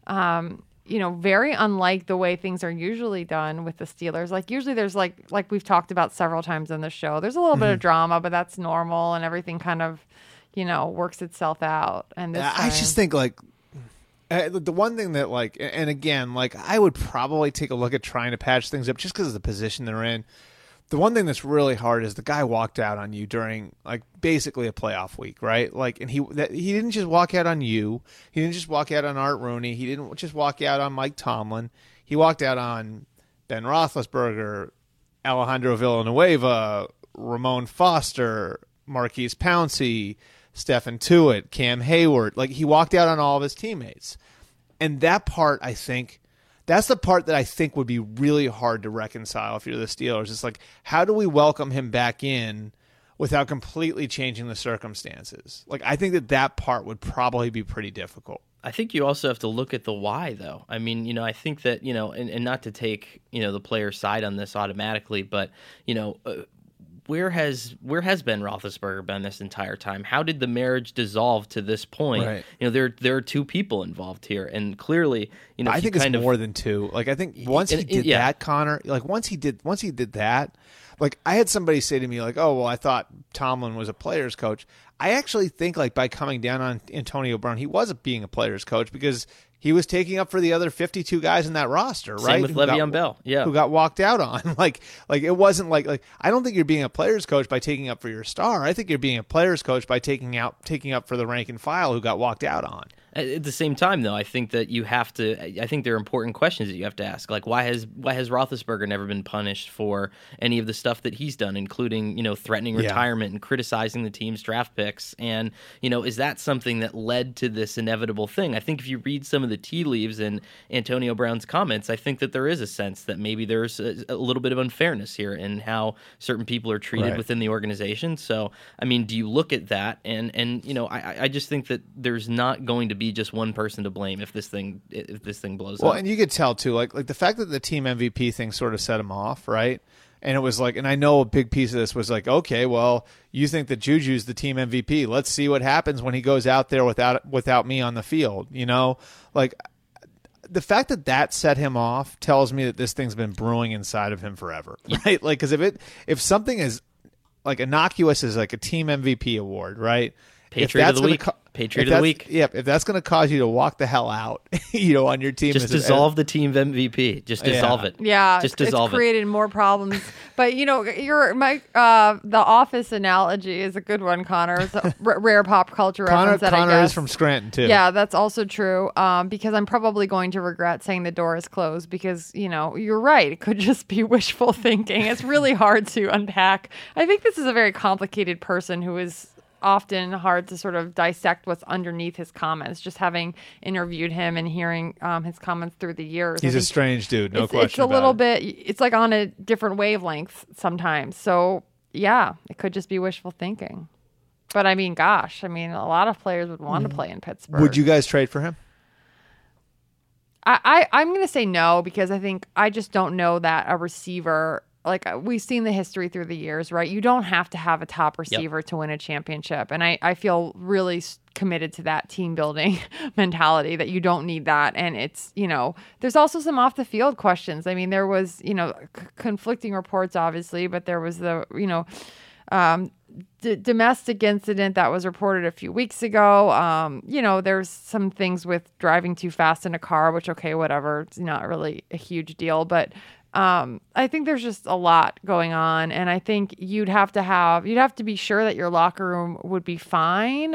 Speaker 2: very unlike the way things are usually done with the Steelers. Usually there's like we've talked about several times on the show, there's a little bit of drama, but that's normal and everything kind of, works itself out. And this
Speaker 1: I
Speaker 2: time,
Speaker 1: just think like the one thing that like, and again, like I would probably take a look at trying to patch things up just because of the position they're in. The one thing that's really hard is the guy walked out on you during like basically a playoff week, right? Like, and he didn't just walk out on you. He didn't just walk out on Art Rooney. He didn't just walk out on Mike Tomlin. He walked out on Ben Roethlisberger, Alejandro Villanueva, Ramon Foster, Marquise Pouncey, Stephen Tuitt, Cam Hayward. Like, he walked out on all of his teammates. And that part, I think, that's the part that I think would be really hard to reconcile if you're the Steelers. It's like, how do we welcome him back in without completely changing the circumstances? Like, I think that part would probably be pretty difficult.
Speaker 3: I think you also have to look at the why, though. I mean, I think that, and not to take, the player's side on this automatically, but, where has Ben Roethlisberger been this entire time? How did the marriage dissolve to this point?
Speaker 1: Right.
Speaker 3: There are two people involved here, and clearly,
Speaker 1: I think it's more than two. Like, I think once he did
Speaker 3: yeah.
Speaker 1: that, Connor, like once he did that, like I had somebody say to me, like, "Oh, well, I thought Tomlin was a player's coach." I actually think, like, by coming down on Antonio Brown, he was being a player's coach because he was taking up for the other 52 guys in that roster, right?
Speaker 3: Same with Le'Veon Bell, yeah,
Speaker 1: who got walked out on. Like it wasn't like I don't think you're being a player's coach by taking up for your star. I think you're being a player's coach by taking up for the rank and file who got walked out on.
Speaker 3: At the same time, though, I think that you have to. I think there are important questions that you have to ask. Like, why has Roethlisberger never been punished for any of the stuff that he's done, including threatening retirement and criticizing the team's draft picks? And is that something that led to this inevitable thing? I think if you read some of the tea leaves in Antonio Brown's comments, I think that there is a sense that maybe there's a little bit of unfairness here in how certain people are treated within the organization. So, I mean, do you look at that and I just think that there's not going to be just one person to blame if this thing blows up.
Speaker 1: Well, and you could tell too, like the fact that the team MVP thing sort of set him off, right? And it was like, and I know a big piece of this was like, okay, well, you think that Juju's the team MVP. Let's see what happens when he goes out there without me on the field. Like the fact that set him off tells me that this thing's been brewing inside of him forever, right? Like, because if something is like innocuous as like a team MVP award, right?
Speaker 3: Patriot of the week. Patriot of the week.
Speaker 1: Yep. If that's going to cause you to walk the hell out, on your team,
Speaker 3: just dissolve the team MVP. Just dissolve it.
Speaker 2: Yeah,
Speaker 3: just dissolve
Speaker 2: it's created more problems. But the Office analogy is a good one, Connor. It's a rare pop culture reference.
Speaker 1: Connor is from Scranton too.
Speaker 2: Yeah, that's also true. Because I'm probably going to regret saying the door is closed because you're right. It could just be wishful thinking. It's really hard to unpack. I think this is a very complicated person who is often hard to sort of dissect what's underneath his comments. Just having interviewed him and hearing his comments through the years,
Speaker 1: he's a strange dude, no question.
Speaker 2: It's a little bit. It's like on a different wavelength sometimes. So yeah, it could just be wishful thinking. But I mean, gosh, a lot of players would want to play in Pittsburgh.
Speaker 1: Would you guys trade for him?
Speaker 2: I'm going to say no because I just don't know that a receiver. Like we've seen the history through the years, right? You don't have to have a top receiver to win a championship. And I feel really committed to that team building mentality that you don't need that. And it's, there's also some off the field questions. I mean, there was, conflicting reports, obviously, but there was the, domestic incident that was reported a few weeks ago. There's some things with driving too fast in a car, which, okay, whatever. It's not really a huge deal, but I think there's just a lot going on, and I think you'd have to be sure that your locker room would be fine.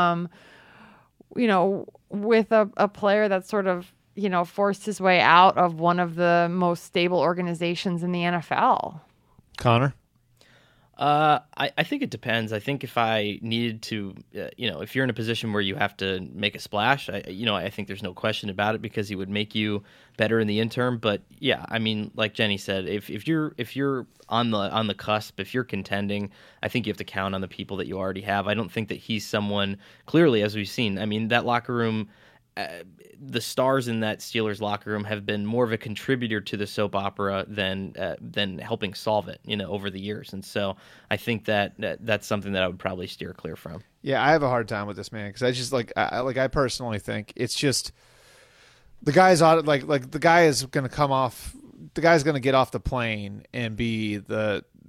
Speaker 2: With a player that sort of forced his way out of one of the most stable organizations in the NFL.
Speaker 1: Connor?
Speaker 3: I think it depends. I think if I needed to, if you're in a position where you have to make a splash, I think there's no question about it because he would make you better in the interim. But yeah, I mean, like Jenny said, if you're on the cusp, if you're contending, I think you have to count on the people that you already have. I don't think that he's someone clearly, as we've seen. I mean, that locker room. The stars in that Steelers locker room have been more of a contributor to the soap opera than helping solve it, over the years. And so I think that's something that I would probably steer clear from.
Speaker 1: Yeah, I have a hard time with this man because I just I personally think it's just the guy's the guy is going to come off. The guy's going to get off the plane and be the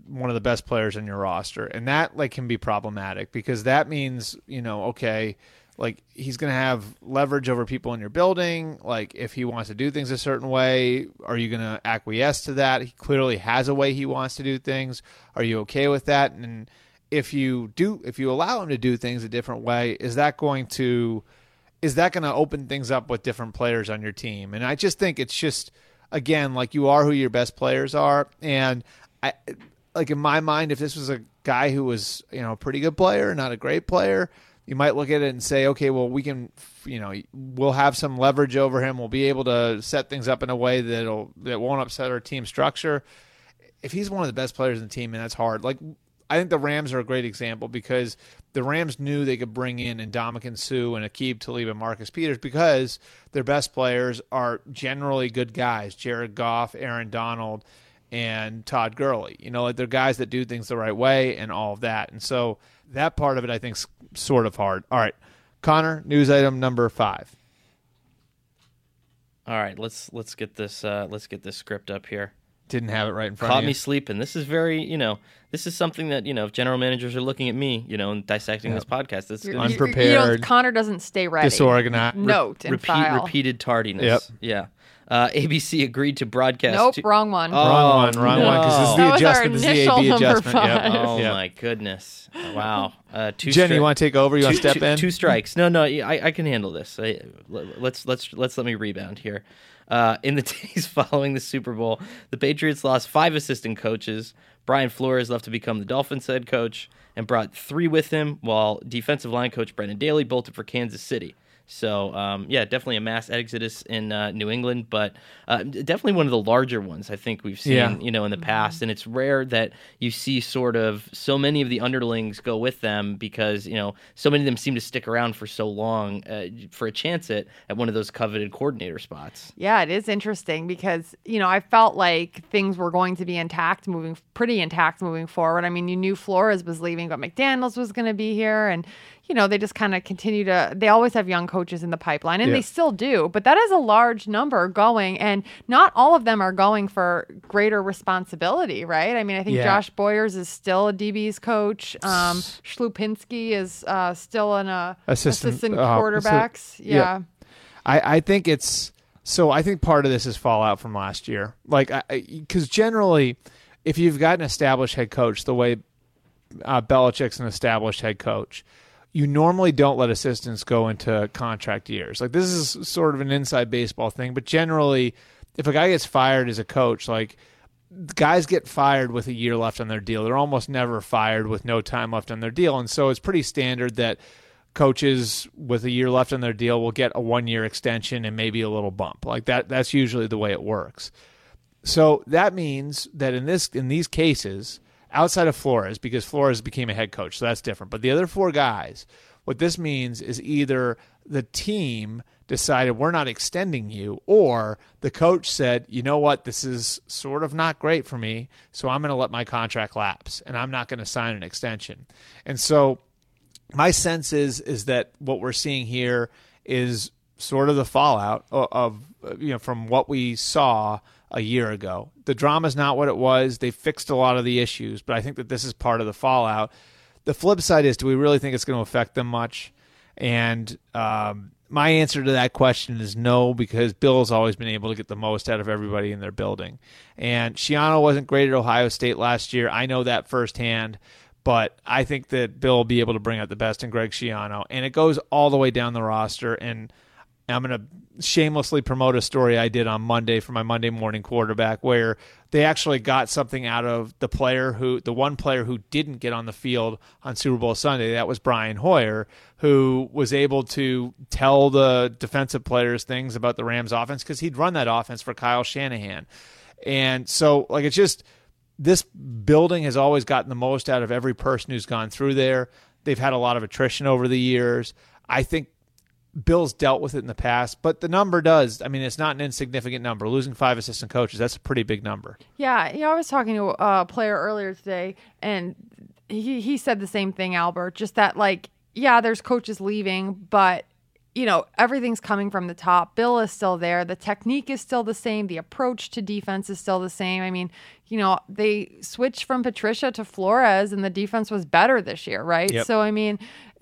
Speaker 1: one of the best players on your roster, and that like can be problematic because that means okay, like he's going to have leverage over people in your building. Like if he wants to do things a certain way, are you going to acquiesce to that? He clearly has a way he wants to do things. Are you okay with that? And if you allow him to do things a different way, is that going to open things up with different players on your team? And I just think it's just, again, like you are who your best players are. And I, like in my mind, if this was a guy who was, a pretty good player, not a great player, you might look at it and say, okay, well, we can, we'll have some leverage over him. We'll be able to set things up in a way that won't upset our team structure. If he's one of the best players in the team, and that's hard. Like, I think the Rams are a great example because the Rams knew they could bring in Ndamukong Suh and Aqib Talib and Marcus Peters because their best players are generally good guys. Jared Goff, Aaron Donald, and Todd Gurley. Like they're guys that do things the right way and all of that. And so that part of it, I think, is sort of hard. All right, Connor, news item number 5.
Speaker 3: All right, let's get this script up here.
Speaker 1: Didn't have it right in front
Speaker 3: Caught
Speaker 1: of you.
Speaker 3: me sleeping. This is very, this is something that, if general managers are looking at me, and dissecting this podcast, this is
Speaker 1: unprepared.
Speaker 2: Connor doesn't stay ready.
Speaker 1: Disorganized.
Speaker 2: Note and file.
Speaker 3: Repeated tardiness.
Speaker 1: Yep.
Speaker 3: Yeah. ABC agreed to broadcast.
Speaker 2: Nope, wrong one.
Speaker 1: Wrong one, because this is the
Speaker 2: That was our
Speaker 1: adjustment. This is the
Speaker 2: initial
Speaker 1: AB
Speaker 2: number
Speaker 1: adjustment.
Speaker 2: 5.
Speaker 1: Yep.
Speaker 3: Oh
Speaker 1: Yep.
Speaker 3: my goodness! Wow.
Speaker 1: Jen, you want to take over? You want to step in?
Speaker 3: 2 strikes. No, I can handle this. Let's let me rebound here. In the days following the Super Bowl, the Patriots lost 5 assistant coaches. Brian Flores left to become the Dolphins head coach and brought 3 with him, while defensive line coach Brendan Daly bolted for Kansas City. So, definitely a mass exodus in New England, but definitely one of the larger ones I think we've seen, in the past. And it's rare that you see sort of so many of the underlings go with them because, so many of them seem to stick around for so long for a chance at one of those coveted coordinator spots.
Speaker 2: Yeah, it is interesting because, I felt like things were going to be pretty intact moving forward. I mean, you knew Flores was leaving, but McDaniels was going to be here. And, they just kind of continue they always have young coaches in the pipeline, and they still do. But that is a large number going, and not all of them are going for greater responsibility, right? I mean, I think Josh Boyers is still a DB's coach. Schlupinski is still an assistant quarterbacks.
Speaker 1: I think it's so. I think part of this is fallout from last year, like because generally, if you've got an established head coach, the way Belichick's an established head coach, you normally don't let assistants go into contract years. Like this is sort of an inside baseball thing, but generally, if a guy gets fired as a coach, like guys get fired with a year left on their deal. They're almost never fired with no time left on their deal, and so it's pretty standard that coaches with a year left on their deal will get a 1-year extension and maybe a little bump. Like that's usually the way it works. So that means that in these cases, outside of Flores, because Flores became a head coach, so that's different. But the other 4 guys, what this means is either the team decided we're not extending you, or the coach said, you know what, this is sort of not great for me, so I'm going to let my contract lapse, and I'm not going to sign an extension. And so my sense is that what we're seeing here is sort of the fallout of from what we saw a year ago. The drama's not what it was. They fixed a lot of the issues, but I think that this is part of the fallout. The flip side is, do we really think it's going to affect them much? And my answer to that question is no, because Bill's always been able to get the most out of everybody in their building. And Schiano wasn't great at Ohio State last year. I know that firsthand, but I think that Bill will be able to bring out the best in Greg Schiano. And it goes all the way down the roster. And I'm going to shamelessly promote a story I did on Monday for my Monday Morning Quarterback, where they actually got something out of the one player who didn't get on the field on Super Bowl Sunday. That was Brian Hoyer, who was able to tell the defensive players things about the Rams offense because he'd run that offense for Kyle Shanahan. And so, like, it's just, this building has always gotten the most out of every person who's gone through there. They've had a lot of attrition over the years. I think Bill's dealt with it in the past, but the number does. I mean, it's not an insignificant number. Losing 5 assistant coaches, that's a pretty big number.
Speaker 2: Yeah, I was talking to a player earlier today, and he said the same thing, Albert, just that, like, yeah, there's coaches leaving, but everything's coming from the top. Bill is still there. The technique is still the same. The approach to defense is still the same. I mean, they switched from Patricia to Flores, and the defense was better this year, right?
Speaker 1: Yep.
Speaker 2: So, I mean,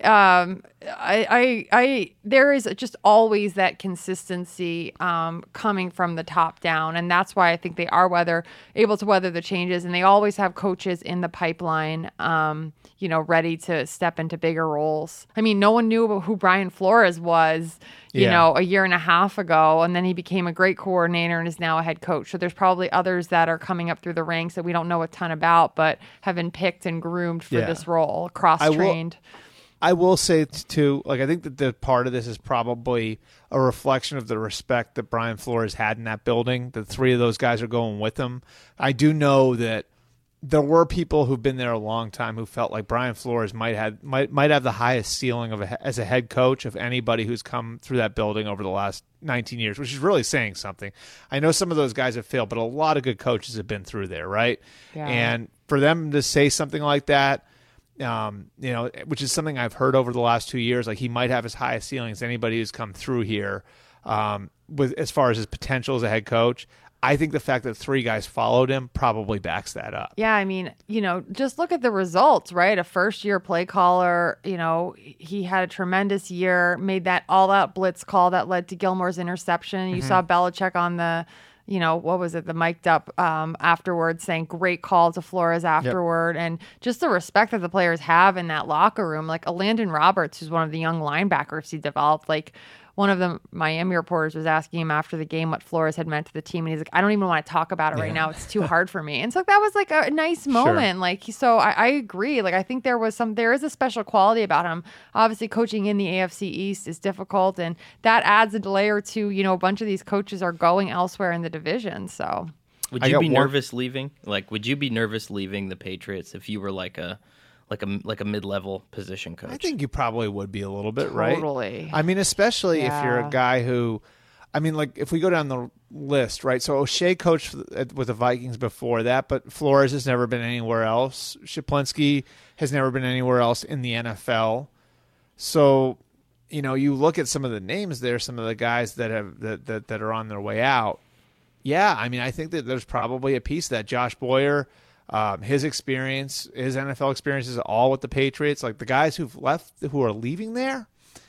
Speaker 2: there is just always that consistency coming from the top down, and that's why I think they are able to weather the changes, and they always have coaches in the pipeline, ready to step into bigger roles. I mean, no one knew about who Brian Flores was, a year and a half ago, and then he became a great coordinator and is now a head coach. So there's probably others that are coming up through the ranks that we don't know a ton about, but have been picked and groomed for this role, cross-trained.
Speaker 1: I will say, too, I think that the part of this is probably a reflection of the respect that Brian Flores had in that building. The three of those guys are going with him. I do know that there were people who've been there a long time who felt like Brian Flores might have the highest ceiling as a head coach of anybody who's come through that building over the last 19 years, which is really saying something. I know some of those guys have failed, but a lot of good coaches have been through there, right?
Speaker 2: Yeah.
Speaker 1: And for them to say something like that, which is something I've heard over the last 2 years, like he might have as high a ceiling as anybody who's come through here, with as far as his potential as a head coach. I think the fact that three guys followed him probably backs that up.
Speaker 2: Yeah, I mean, just look at the results, right? A first-year play caller, he had a tremendous year, made that all-out blitz call that led to Gilmore's interception. You saw Belichick on the, what was it, the mic'd up afterwards saying great call to Flores afterward. Yep. And just the respect that the players have in that locker room. Like Landon Roberts, who's one of the young linebackers he developed, one of the Miami reporters was asking him after the game what Flores had meant to the team, and he's like, I don't even want to talk about it right now. It's too hard for me. And so that was a nice moment. Sure. So I agree. I think there is a special quality about him. Obviously, coaching in the AFC East is difficult, and that adds a layer to, a bunch of these coaches are going elsewhere in the division. So
Speaker 3: would you be nervous leaving? Would you be nervous leaving the Patriots if you were like a mid-level position coach?
Speaker 1: I think you probably would be a little bit, right?
Speaker 2: Totally.
Speaker 1: I mean, especially if you're a guy who, if we go down the list, right? So O'Shea coached with the Vikings before that, but Flores has never been anywhere else. Shaplinski has never been anywhere else in the NFL. So, you look at some of the names there, some of the guys that are on their way out. Yeah, I think that there's probably a piece of that. Josh Boyer. His experience, his NFL experience is all with the Patriots. Like the guys who've left, who are leaving there.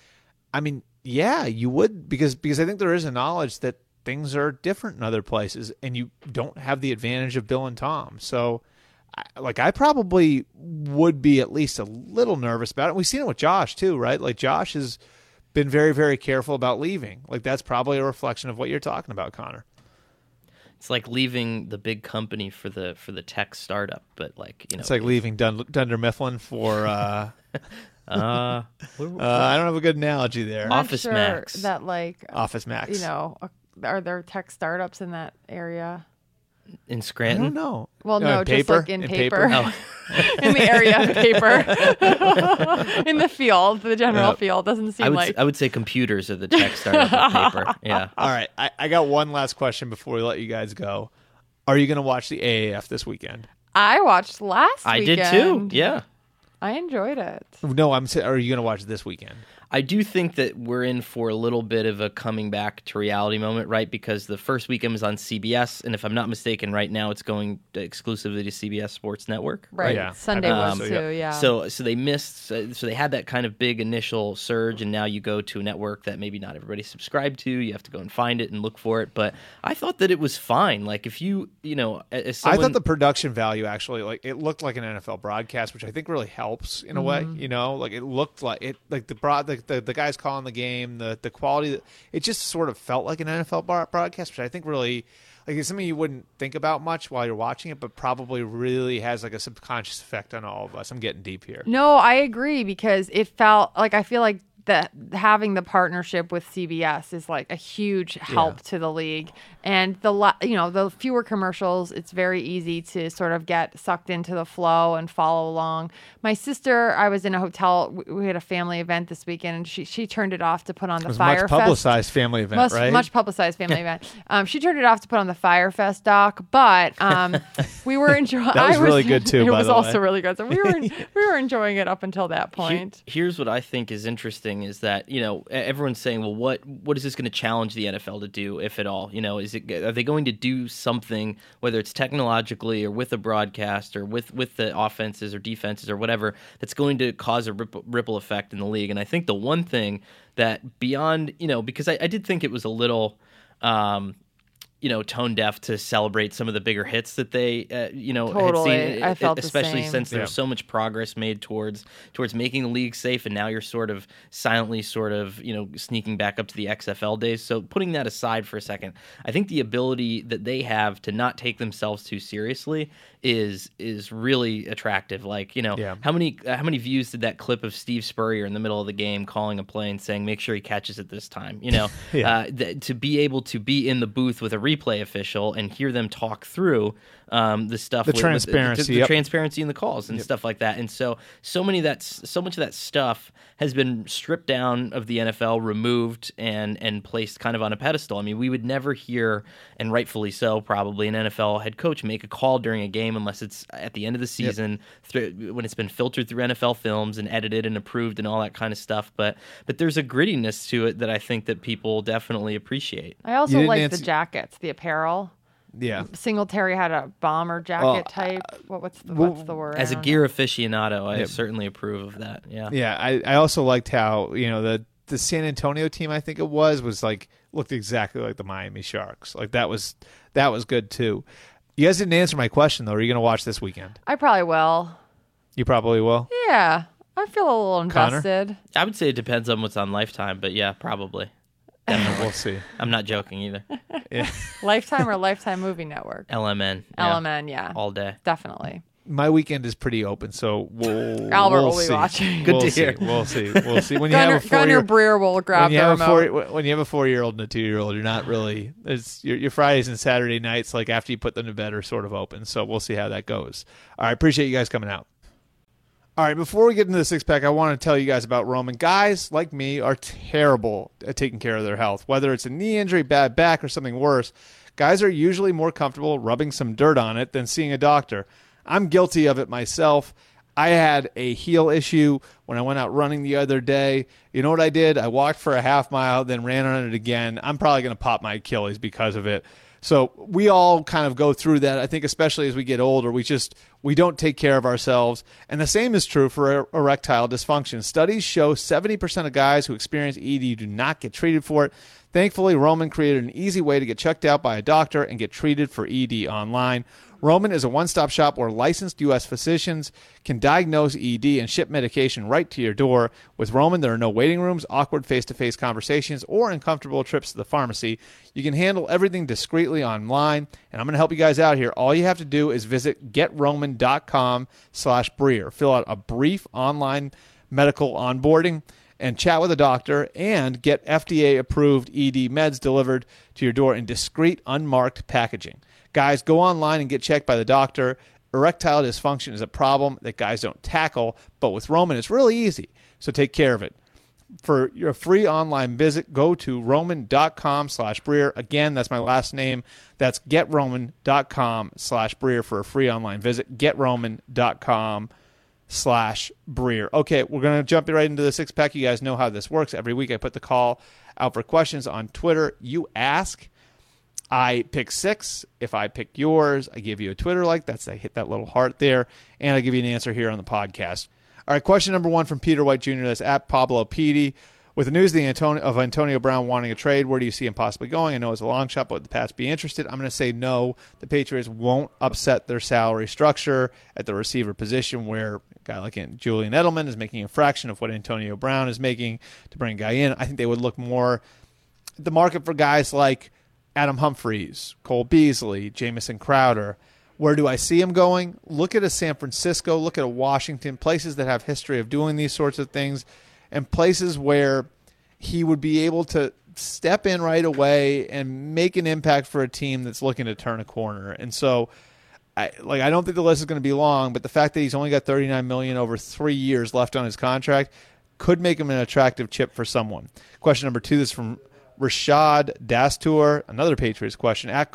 Speaker 1: You would because I think there is a knowledge that things are different in other places, and you don't have the advantage of Bill and Tom. So, I probably would be at least a little nervous about it. We've seen it with Josh too, right? Like Josh has been very, very careful about leaving. Like that's probably a reflection of what you're talking about, Connor.
Speaker 3: It's like leaving the big company for the tech startup, but
Speaker 1: it's like leaving Dunder Mifflin for. I don't have a good analogy there.
Speaker 3: Office Max.
Speaker 2: That
Speaker 1: Office Max.
Speaker 2: Are there tech startups in that area?
Speaker 3: In Scranton?
Speaker 1: I don't know.
Speaker 2: Well, no, just
Speaker 1: paper?
Speaker 2: in paper.
Speaker 3: Oh.
Speaker 2: In the area of paper. In the field, the general field. Doesn't seem
Speaker 3: I would say computers are the tech startup of paper. Yeah.
Speaker 1: All right. I got one last question before we let you guys go. Are you going to watch the AAF this weekend?
Speaker 2: I watched last weekend.
Speaker 3: I did too. Yeah.
Speaker 2: I enjoyed it.
Speaker 1: No, are you going to watch it this weekend?
Speaker 3: I do think that we're in for a little bit of a coming back to reality moment, right? Because the first weekend was on CBS, and if I'm not mistaken, right now it's going exclusively to CBS Sports Network.
Speaker 2: Right.
Speaker 1: Yeah.
Speaker 2: Sunday was too, yeah.
Speaker 3: So they missed, so they had that kind of big initial surge, and now you go to a network that maybe not everybody subscribed to. You have to go and find it and look for it. But I thought that it was fine. Like if you as someone,
Speaker 1: I thought the production value actually, it looked like an NFL broadcast, which I think really helps in a way. It looked like it, like the guys calling the game, the quality, it just sort of felt like an NFL broadcast, which I think really, it's something you wouldn't think about much while you're watching it, but probably really has a subconscious effect on all of us. I'm getting deep here.
Speaker 2: No, I agree because it felt like, I feel like that having the partnership with CBS is a huge help to the league. And the fewer commercials, it's very easy to sort of get sucked into the flow and follow along. My sister, I was in a hotel. We had a family event this weekend, and she turned it off to put on the Fyre Fest.
Speaker 1: Much publicized family event, right?
Speaker 2: Much publicized family event. She turned it off to put on the Fyre Fest doc, but we were enjoying.
Speaker 1: That was really good too.
Speaker 2: It
Speaker 1: by
Speaker 2: was
Speaker 1: the
Speaker 2: also
Speaker 1: way.
Speaker 2: really good. So we were enjoying it up until that point.
Speaker 3: Here's what I think is interesting is that, everyone's saying, well, what is this going to challenge the NFL to do, if at all? Are they going to do something, whether it's technologically or with a broadcast or with the offenses or defenses or whatever, that's going to cause a ripple effect in the league? And I think the one thing that beyond, because I did think it was a little tone deaf to celebrate some of the bigger hits that they,
Speaker 2: Totally.
Speaker 3: had seen.
Speaker 2: I felt
Speaker 3: especially
Speaker 2: the same.
Speaker 3: since there's so much progress made towards making the league safe, and now you're sort of silently sneaking back up to the XFL days. So putting that aside for a second, I think the ability that they have to not take themselves too seriously is really attractive. Like, how many views did that clip of Steve Spurrier in the middle of the game calling a play and saying, make sure he catches it this time? To be able to be in the booth with a replay official and hear them talk through the stuff,
Speaker 1: the transparency,
Speaker 3: the transparency in the calls and stuff like that. And so much of that stuff has been stripped down of the NFL, removed and placed kind of on a pedestal. I mean, we would never hear, and rightfully so, probably, an NFL head coach make a call during a game unless it's at the end of the season, when it's been filtered through NFL films and edited and approved and all that kind of stuff. But there's a grittiness to it that I think that people definitely appreciate.
Speaker 2: I also like the jackets, the apparel.
Speaker 1: Yeah.
Speaker 2: Singletary had a bomber jacket type. What's the word?
Speaker 3: As a gear aficionado, I certainly approve of that. Yeah.
Speaker 1: Yeah. I also liked how, the San Antonio team, I think it was like, looked exactly like the Miami Sharks. Like that was good too. You guys didn't answer my question though. Are you going to watch this weekend?
Speaker 2: I probably will.
Speaker 1: You probably will?
Speaker 2: Yeah. I feel a little invested.
Speaker 1: Connor?
Speaker 3: I would say it depends on what's on Lifetime, but yeah, probably.
Speaker 1: We'll see.
Speaker 3: I'm not joking either.
Speaker 1: Yeah.
Speaker 2: Lifetime or Lifetime Movie Network?
Speaker 3: LMN.
Speaker 2: LMN, yeah.
Speaker 3: All day.
Speaker 2: Definitely.
Speaker 1: My weekend is pretty open, so
Speaker 2: Albert
Speaker 1: we'll
Speaker 2: will be
Speaker 1: see.
Speaker 2: watching.
Speaker 3: Good to hear.
Speaker 1: We'll see. When you
Speaker 2: Gunnar,
Speaker 1: have a
Speaker 2: Gunnar Breer will grab the remote.
Speaker 1: when you have a 4-year-old and a 2-year-old, you're not really. Your Fridays and Saturday nights, like after you put them to bed, are sort of open. So we'll see how that goes. All right, appreciate you guys coming out. All right, before we get into the six-pack, I want to tell you guys about Roman. Guys like me are terrible at taking care of their health. Whether it's a knee injury, bad back, or something worse, guys are usually more comfortable rubbing some dirt on it than seeing a doctor. I'm guilty of it myself. I had a heel issue when I went out running the other day. You know what I did? I walked for a half mile, then ran on it again. I'm probably going to pop my Achilles because of it. So we all kind of go through that. I think especially as we get older, we don't take care of ourselves. And the same is true for erectile dysfunction. Studies show 70% of guys who experience ED do not get treated for it. Thankfully, Roman created an easy way to get checked out by a doctor and get treated for ED online. Roman is a one-stop shop where licensed U.S. physicians can diagnose ED and ship medication right to your door. With Roman, there are no waiting rooms, awkward face-to-face conversations, or uncomfortable trips to the pharmacy. You can handle everything discreetly online, and I'm going to help you guys out here. All you have to do is visit GetRoman.com/Breer. Fill out a brief online medical onboarding and chat with a doctor, and get FDA-approved ED meds delivered to your door in discreet, unmarked packaging. Guys, go online and get checked by the doctor. Erectile dysfunction is a problem that guys don't tackle, but with Roman, it's really easy. So take care of it. For your free online visit, go to roman.com/Breer. Again, that's my last name. That's getroman.com/Breer for a free online visit. getroman.com/Breer. Okay, we're going to jump right into the six-pack. You guys know how this works. Every week I put the call out for questions on Twitter. You ask. I pick 6. If I pick yours, I give you a Twitter like. I hit that little heart there, and I give you an answer here on the podcast. All right, question number 1 from Peter White Jr. That's at Pablo Petey. With the news of Antonio Brown wanting a trade, where do you see him possibly going? I know it's a long shot, but would the Pats be interested? I'm going to say no. The Patriots won't upset their salary structure at the receiver position, where a guy like Julian Edelman is making a fraction of what Antonio Brown is making to bring a guy in. I think they would look more at the market for guys like Adam Humphries, Cole Beasley, Jamison Crowder. Where do I see him going? Look at a San Francisco, look at a Washington, places that have history of doing these sorts of things, and places where he would be able to step in right away and make an impact for a team that's looking to turn a corner. And so I don't think the list is going to be long, but the fact that he's only got $39 million over 3 years left on his contract could make him an attractive chip for someone. Question number 2 is from Rashad Dastur, another Patriots question, at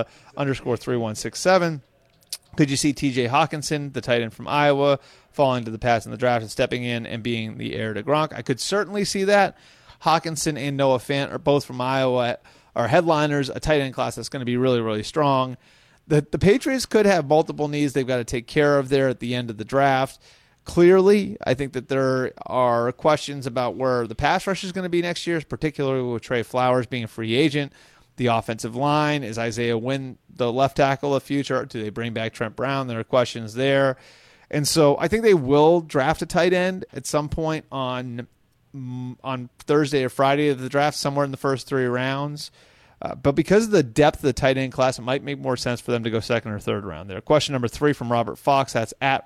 Speaker 1: Cobra_3167. Could you see TJ Hawkinson, the tight end from Iowa, falling to the pass in the draft and stepping in and being the heir to Gronk? I could certainly see that. Hawkinson and Noah Fant are both from Iowa, are headliners, a tight end class that's going to be really, really strong. The Patriots could have multiple needs they've got to take care of there at the end of the draft. Clearly, I think that there are questions about where the pass rush is going to be next year, particularly with Trey Flowers being a free agent. The offensive line, is Isaiah Wynn the left tackle of the future? Do they bring back Trent Brown? There are questions there. And so I think they will draft a tight end at some point on Thursday or Friday of the draft, somewhere in the first 3 rounds. But because of the depth of the tight end class, it might make more sense for them to go second or third round there. Question number 3 from Robert Fox. That's at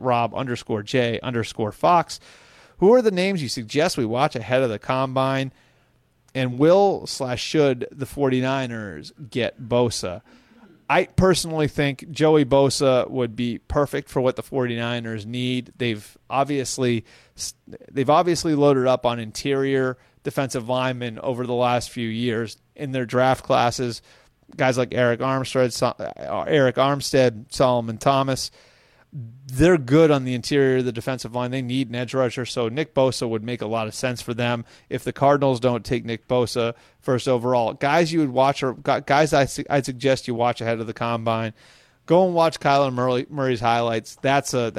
Speaker 1: Rob_J_Fox. Who are the names you suggest we watch ahead of the combine? And will/should the 49ers get Bosa? I personally think Joey Bosa would be perfect for what the 49ers need. They've obviously loaded up on interior defensive linemen over the last few years in their draft classes. Guys like Eric Armstead, Solomon Thomas. They're good on the interior of the defensive line. They need an edge rusher, so Nick Bosa would make a lot of sense for them if the Cardinals don't take Nick Bosa first overall. Guys you would watch, or guys I'd suggest you watch ahead of the combine. Go and watch Kyler Murray's highlights. That's going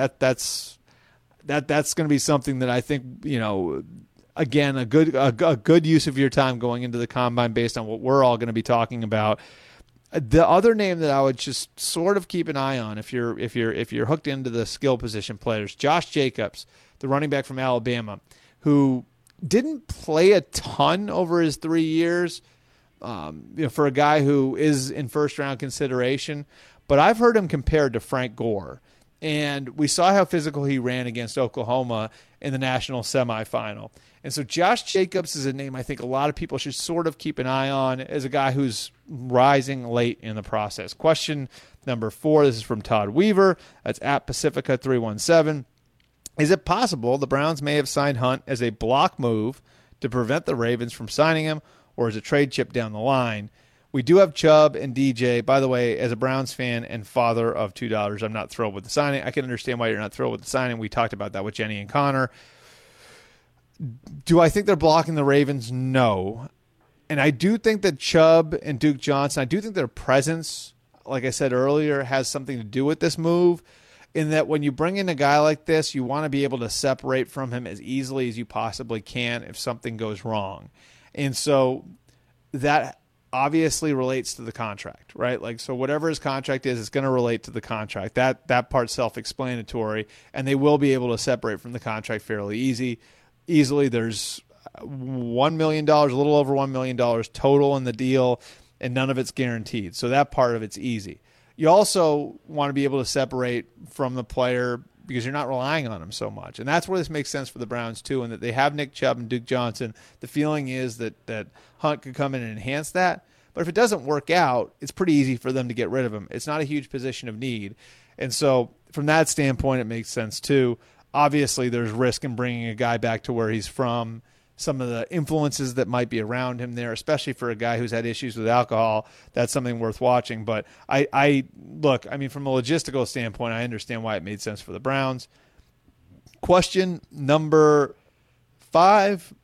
Speaker 1: to be something that I think, again, a good use of your time going into the combine based on what we're all going to be talking about. The other name that I would just sort of keep an eye on if you're hooked into the skill position players, Josh Jacobs, the running back from Alabama, who didn't play a ton over his 3 years, for a guy who is in first round consideration. But I've heard him compared to Frank Gore, and we saw how physical he ran against Oklahoma in the national semifinal. And so Josh Jacobs is a name I think a lot of people should sort of keep an eye on as a guy who's rising late in the process. Question number 4, this is from Todd Weaver. That's at Pacifica317. Is it possible the Browns may have signed Hunt as a block move to prevent the Ravens from signing him, or as a trade chip down the line? We do have Chubb and DJ. By the way, as a Browns fan and father of 2 daughters, I'm not thrilled with the signing. I can understand why you're not thrilled with the signing. We talked about that with Jenny and Connor. Do I think they're blocking the Ravens? No. And I do think that Chubb and Duke Johnson, I do think their presence, like I said earlier, has something to do with this move, in that when you bring in a guy like this, you want to be able to separate from him as easily as you possibly can if something goes wrong. And so that obviously relates to the contract, right? So whatever his contract is, it's going to relate to the contract. That part's self-explanatory, and they will be able to separate from the contract fairly easily. There's $1 million, a little over $1 million total in the deal, and none of it's guaranteed. So that part of it's easy. You also want to be able to separate from the player because you're not relying on him so much. And that's where this makes sense for the Browns too, and that they have Nick Chubb and Duke Johnson. The feeling is that Hunt could come in and enhance that. But if it doesn't work out, it's pretty easy for them to get rid of him. It's not a huge position of need. And so from that standpoint, it makes sense too. Obviously, there's risk in bringing a guy back to where he's from. Some of the influences that might be around him there, especially for a guy who's had issues with alcohol, that's something worth watching. But I look, I mean, from a logistical standpoint, I understand why it made sense for the Browns. Question number 5.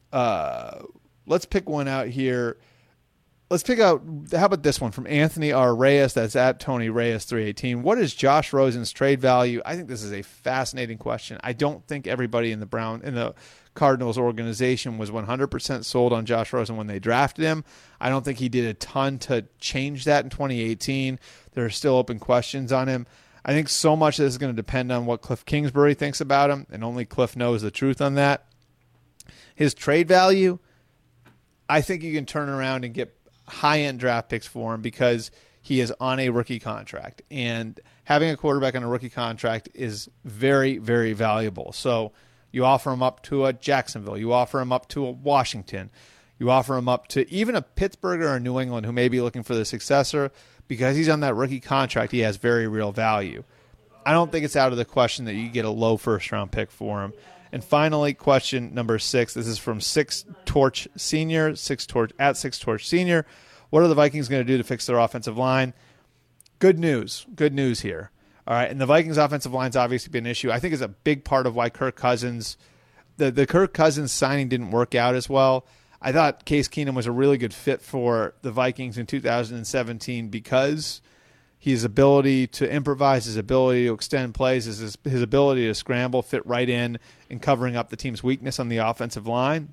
Speaker 1: Let's pick one out here. Let's pick out, how about this one from Anthony R. Reyes? That's at Tony Reyes 318. What is Josh Rosen's trade value? I think this is a fascinating question. I don't think everybody in the Cardinals organization was 100% sold on Josh Rosen when they drafted him. I don't think he did a ton to change that in 2018. There are still open questions on him. I think so much of this is going to depend on what Cliff Kingsbury thinks about him, and only Cliff knows the truth on that. His trade value, I think you can turn around and get high-end draft picks for him because he is on a rookie contract. And having a quarterback on a rookie contract is very, very valuable. So you offer him up to a Jacksonville. You offer him up to a Washington. You offer him up to even a Pittsburgh or a New England who may be looking for the successor. Because he's on that rookie contract, he has very real value. I don't think it's out of the question that you get a low first-round pick for him. And finally, question number 6. This is from Six Torch Senior. At Six Torch Senior. What are the Vikings going to do to fix their offensive line? Good news. Good news here. All right, and the Vikings' offensive line's obviously been an issue. I think it's a big part of why Kirk Cousins, the Kirk Cousins signing didn't work out as well. I thought Case Keenum was a really good fit for the Vikings in 2017 because his ability to improvise, his ability to extend plays, his ability to scramble fit right in covering up the team's weakness on the offensive line.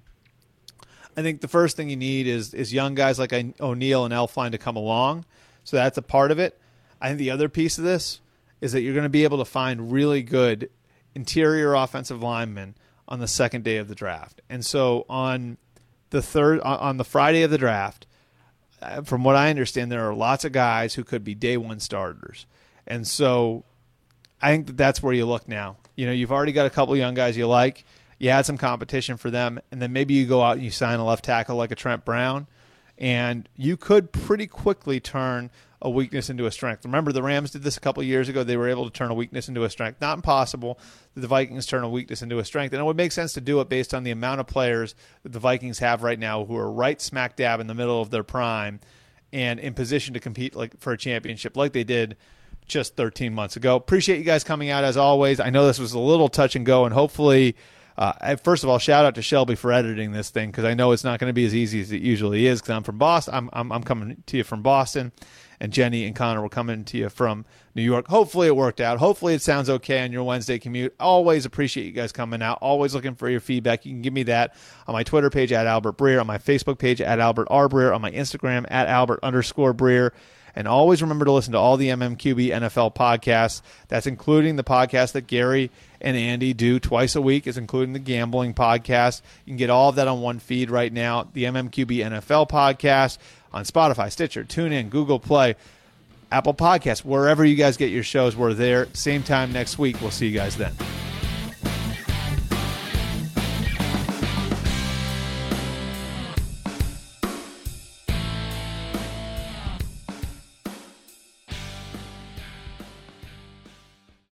Speaker 1: I think the first thing you need is young guys like O'Neal and Elflein to come along. So that's a part of it. I think the other piece of this is that you're going to be able to find really good interior offensive linemen on the second day of the draft. And so on the Friday of the draft, from what I understand, there are lots of guys who could be day one starters. And so I think that's where you look now. You know, you've already got a couple of young guys you like. You had some competition for them, and then maybe you go out and you sign a left tackle like a Trent Brown, and you could pretty quickly turn a weakness into a strength. Remember, the Rams did this a couple of years ago. They were able to turn a weakness into a strength. Not impossible that the Vikings turn a weakness into a strength. And it would make sense to do it based on the amount of players that the Vikings have right now who are right smack dab in the middle of their prime and in position to compete for a championship like they did just 13 months ago. Appreciate you guys coming out as always. I know this was a little touch and go, and hopefully first of all, shout out to Shelby for editing this thing because I know it's not going to be as easy as it usually is because I'm from Boston. I'm coming to you from Boston, and Jenny and Connor will come in to you from New York. Hopefully it worked out. Hopefully it sounds okay on your Wednesday commute. Always appreciate you guys coming out. Always looking for your feedback. You can give me that on my Twitter page at Albert Breer, on my Facebook page at Albert R. Breer, on my Instagram at Albert_Breer. And always remember to listen to all the MMQB NFL podcasts. That's including the podcast that Gary and Andy do twice a week. It's including the gambling podcast. You can get all of that on one feed right now. The MMQB NFL podcast on Spotify, Stitcher, TuneIn, Google Play, Apple Podcasts, wherever you guys get your shows. We're there. Same time next week. We'll see you guys then.